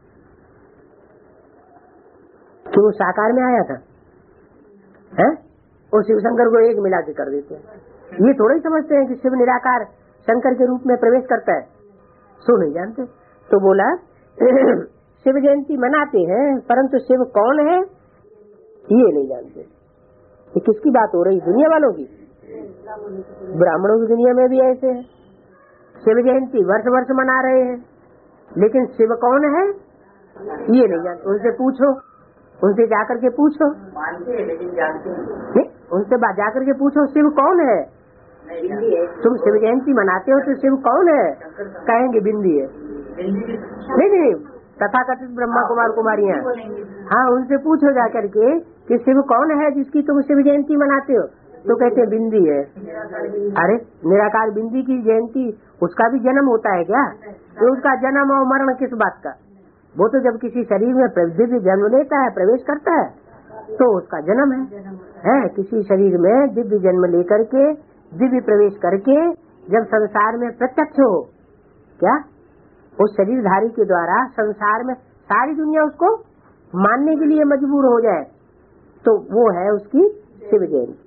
कि वो साकार में आया था है? और शिव शंकर को एक मिला के कर देते हैं। ये थोड़ा ही समझते हैं कि शिव निराकार शंकर के रूप में प्रवेश करता है, सो नहीं जानते। तो बोला शिव जयंती मनाते हैं परंतु शिव कौन है ये नहीं जानते। ये किसकी बात हो रही? दुनिया वालों की? ब्राह्मणों की दुनिया में भी ऐसे है। शिव जयंती वर्ष वर्ष मना रहे हैं, लेकिन शिव कौन है ये नहीं जानते। उनसे पूछो, उनसे जाकर के पूछो, मानते हैं लेकिन जानते नहीं। उनसे जाकर के पूछो शिव कौन है। तुम शिव जयंती मनाते हो तो शिव कौन है? कहेंगे बिंदी है। नहीं, तथाकथित ब्रह्मा कुमार कुमारियाँ, हाँ उनसे पूछो जाकर के कि शिव कौन है जिसकी तुम शिव जयंती मनाते हो, तो कहते हैं बिंदी है। अरे निराकार बिंदी की जयंती, उसका भी जन्म होता है क्या? तो उसका जन्म और मरण किस बात का? वो तो जब किसी शरीर में दिव्य जन्म लेता है, प्रवेश करता है, तो उसका जन्म है। किसी शरीर में दिव्य जन्म लेकर के दिव्य प्रवेश करके जब संसार में प्रत्यक्ष हो, क्या उस शरीरधारी के द्वारा संसार में सारी दुनिया उसको मानने के लिए मजबूर हो जाए, तो वो है उसकी शिव जयंती।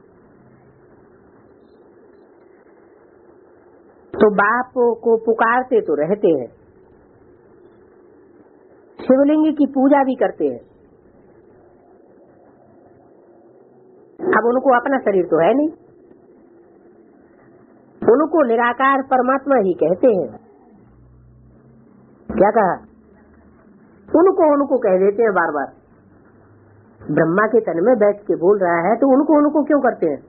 तो बाप को पुकारते तो रहते हैं, शिवलिंग की पूजा भी करते हैं। अब उनको अपना शरीर तो है नहीं, उनको निराकार परमात्मा ही कहते हैं। क्या कहा? उनको कह देते हैं बार बार। ब्रह्मा के तन में बैठ के बोल रहा है तो उनको क्यों करते हैं?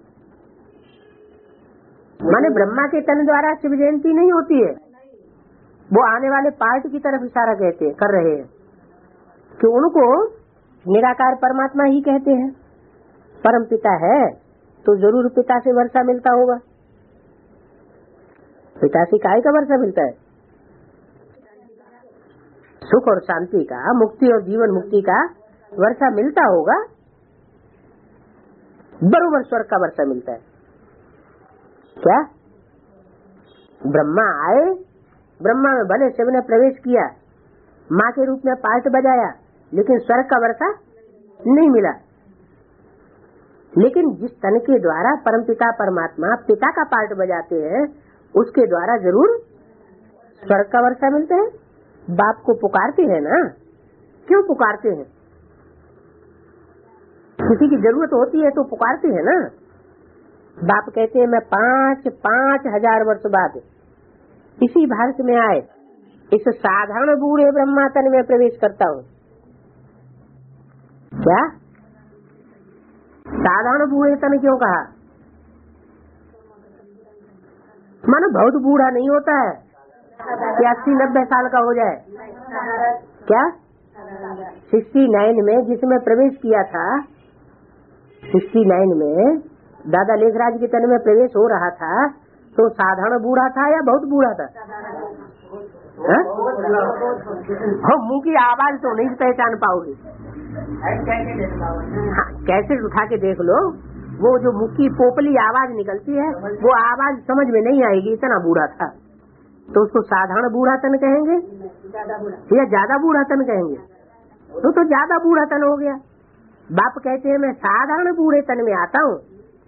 माने ब्रह्मा के तन द्वारा शिव जयंती नहीं होती है, वो आने वाले पार्ट की तरफ इशारा कर रहे हैं कि उनको निराकार परमात्मा ही कहते हैं। परम पिता है तो जरूर पिता से वर्षा मिलता होगा। पिता से काय का वर्षा मिलता है? सुख और शांति का, मुक्ति और जीवन मुक्ति का वर्षा मिलता होगा। बरोबर स्वर्ग का वर्षा मिलता है। क्या ब्रह्मा आए, ब्रह्मा में भले शिव ने प्रवेश किया, माँ के रूप में पार्ट बजाया, लेकिन स्वर्ग का वर्षा नहीं मिला। लेकिन जिस तन के द्वारा परमपिता परमात्मा पिता का पार्ट बजाते हैं, उसके द्वारा जरूर स्वर्ग का वर्षा मिलता है। बाप को पुकारते हैं ना, क्यों पुकारते हैं? किसी की जरूरत होती है तो पुकारते हैं ना। बाप कहते हैं मैं 5,000 वर्ष बाद इसी भारत में आए इस साधारण बूढ़े ब्रह्मा तन में प्रवेश करता हूँ। क्या साधारण बूढ़े तन क्यों कहा? मानो बहुत बूढ़ा नहीं होता है कि 80-90 साल का हो जाए। क्या 69 में जिसमें प्रवेश किया था, 69 में दादा लेखराज के तन में प्रवेश हो रहा था, तो साधारण बूढ़ा था या बहुत बूढ़ा था? मुंह की आवाज तो नहीं पहचान पाओगे। हाँ, कैसे उठा के देख लो, वो जो मुंह की पोपली आवाज निकलती है वो आवाज समझ में नहीं आएगी, इतना बूढ़ा था। तो उसको साधारण बूढ़ा तन कहेंगे या ज्यादा बूढ़ा तन कहेंगे? तो ज्यादा बूढ़ा तन हो गया। बाप कहते हैं मैं साधारण बूढ़े तन में आता हूँ।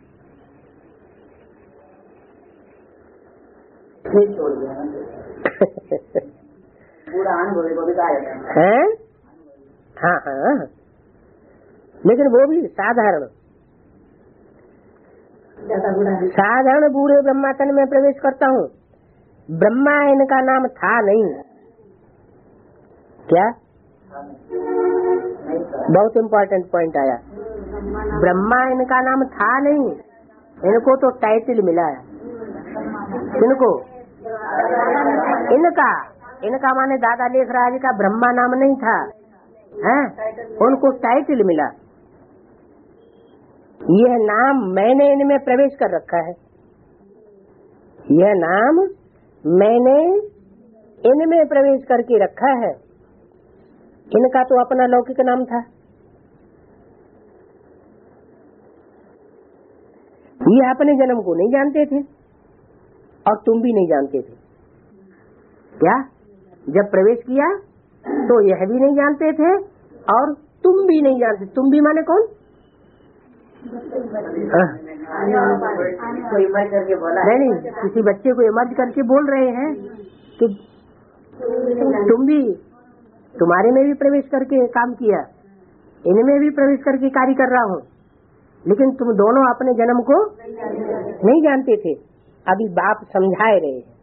है हाँ, लेकिन वो भी साधारण बूढ़े ब्रह्मा तन में प्रवेश करता हूँ। ब्रह्मा इनका नाम था नहीं। क्या बहुत इम्पोर्टेंट पॉइंट आया। ब्रह्मा इनका नाम था नहीं, इनको तो टाइटल मिला है। इनको इनका माने दादा लेखराज का ब्रह्मा नाम नहीं था, हैं? उनको टाइटल मिला। यह नाम मैंने इनमें प्रवेश कर रखा है, यह नाम मैंने इनमें प्रवेश करके रखा है। इनका तो अपना लौकिक नाम था। ये अपने जन्म को नहीं जानते थे और तुम भी नहीं जानते थे। क्या जब प्रवेश किया तो यह भी नहीं जानते थे और तुम भी नहीं जानते। तुम भी माने कौन? नहीं, किसी बच्चे को इमर्ज करके बोल रहे हैं कि तुम भी, तुम्हारे में भी प्रवेश करके काम किया, इनमें भी प्रवेश करके कार्य कर रहा हूँ, लेकिन तुम दोनों अपने जन्म को नहीं जानते थे। अभी बाप समझाए रहे हैं।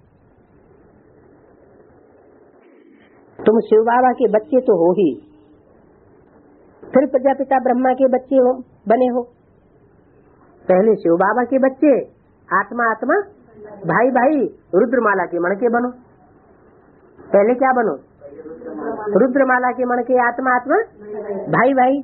तुम शिव बाबा के बच्चे तो हो ही, फिर प्रजापिता ब्रह्मा के बच्चे हो, बने हो। पहले शिव बाबा के बच्चे, आत्मा आत्मा, भाई भाई, रुद्रमाला के मण के बनो। पहले क्या बनो? रुद्रमाला के मण के आत्मा आत्मा, भाई भाई।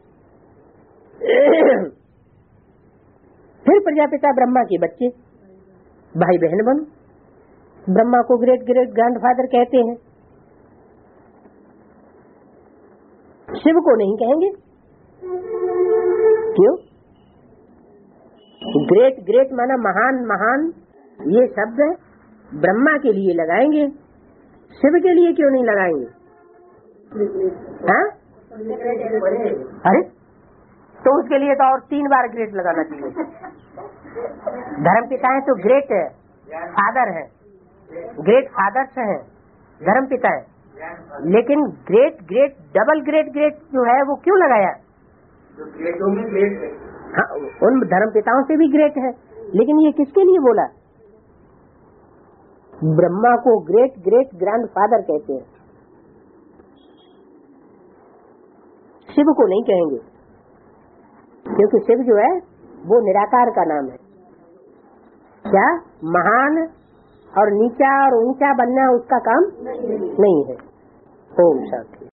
फिर प्रजापिता ब्रह्मा के बच्चे, भाई बहन बनो। ब्रह्मा को ग्रेट ग्रेट ग्रैंडफादर कहते हैं, शिव को नहीं कहेंगे। क्यों? ग्रेट ग्रेट माना महान महान, ये शब्द ब्रह्मा के लिए लगाएंगे, शिव के लिए क्यों नहीं लगाएंगे? हाँ? अरे तो उसके लिए तो और 3 बार ग्रेट लगाना चाहिए। धर्म पिता है तो ग्रेट है, फादर है, ग्रेट फादर्स है, धर्म पिता है, लेकिन great great double great great जो है वो क्यों लगाया? जो ग्रेट होंगे ग्रेट है। हाँ, उन धर्म पिताओं से भी ग्रेट है, लेकिन ये किसके लिए बोला? ब्रह्मा को ग्रेट ग्रेट ग्रैंडफादर कहते हैं, शिव को नहीं कहेंगे, क्योंकि शिव जो है वो निराकार का नाम है। क्या महान और नीचा और ऊंचा बनना उसका काम नहीं है। ओम शांति।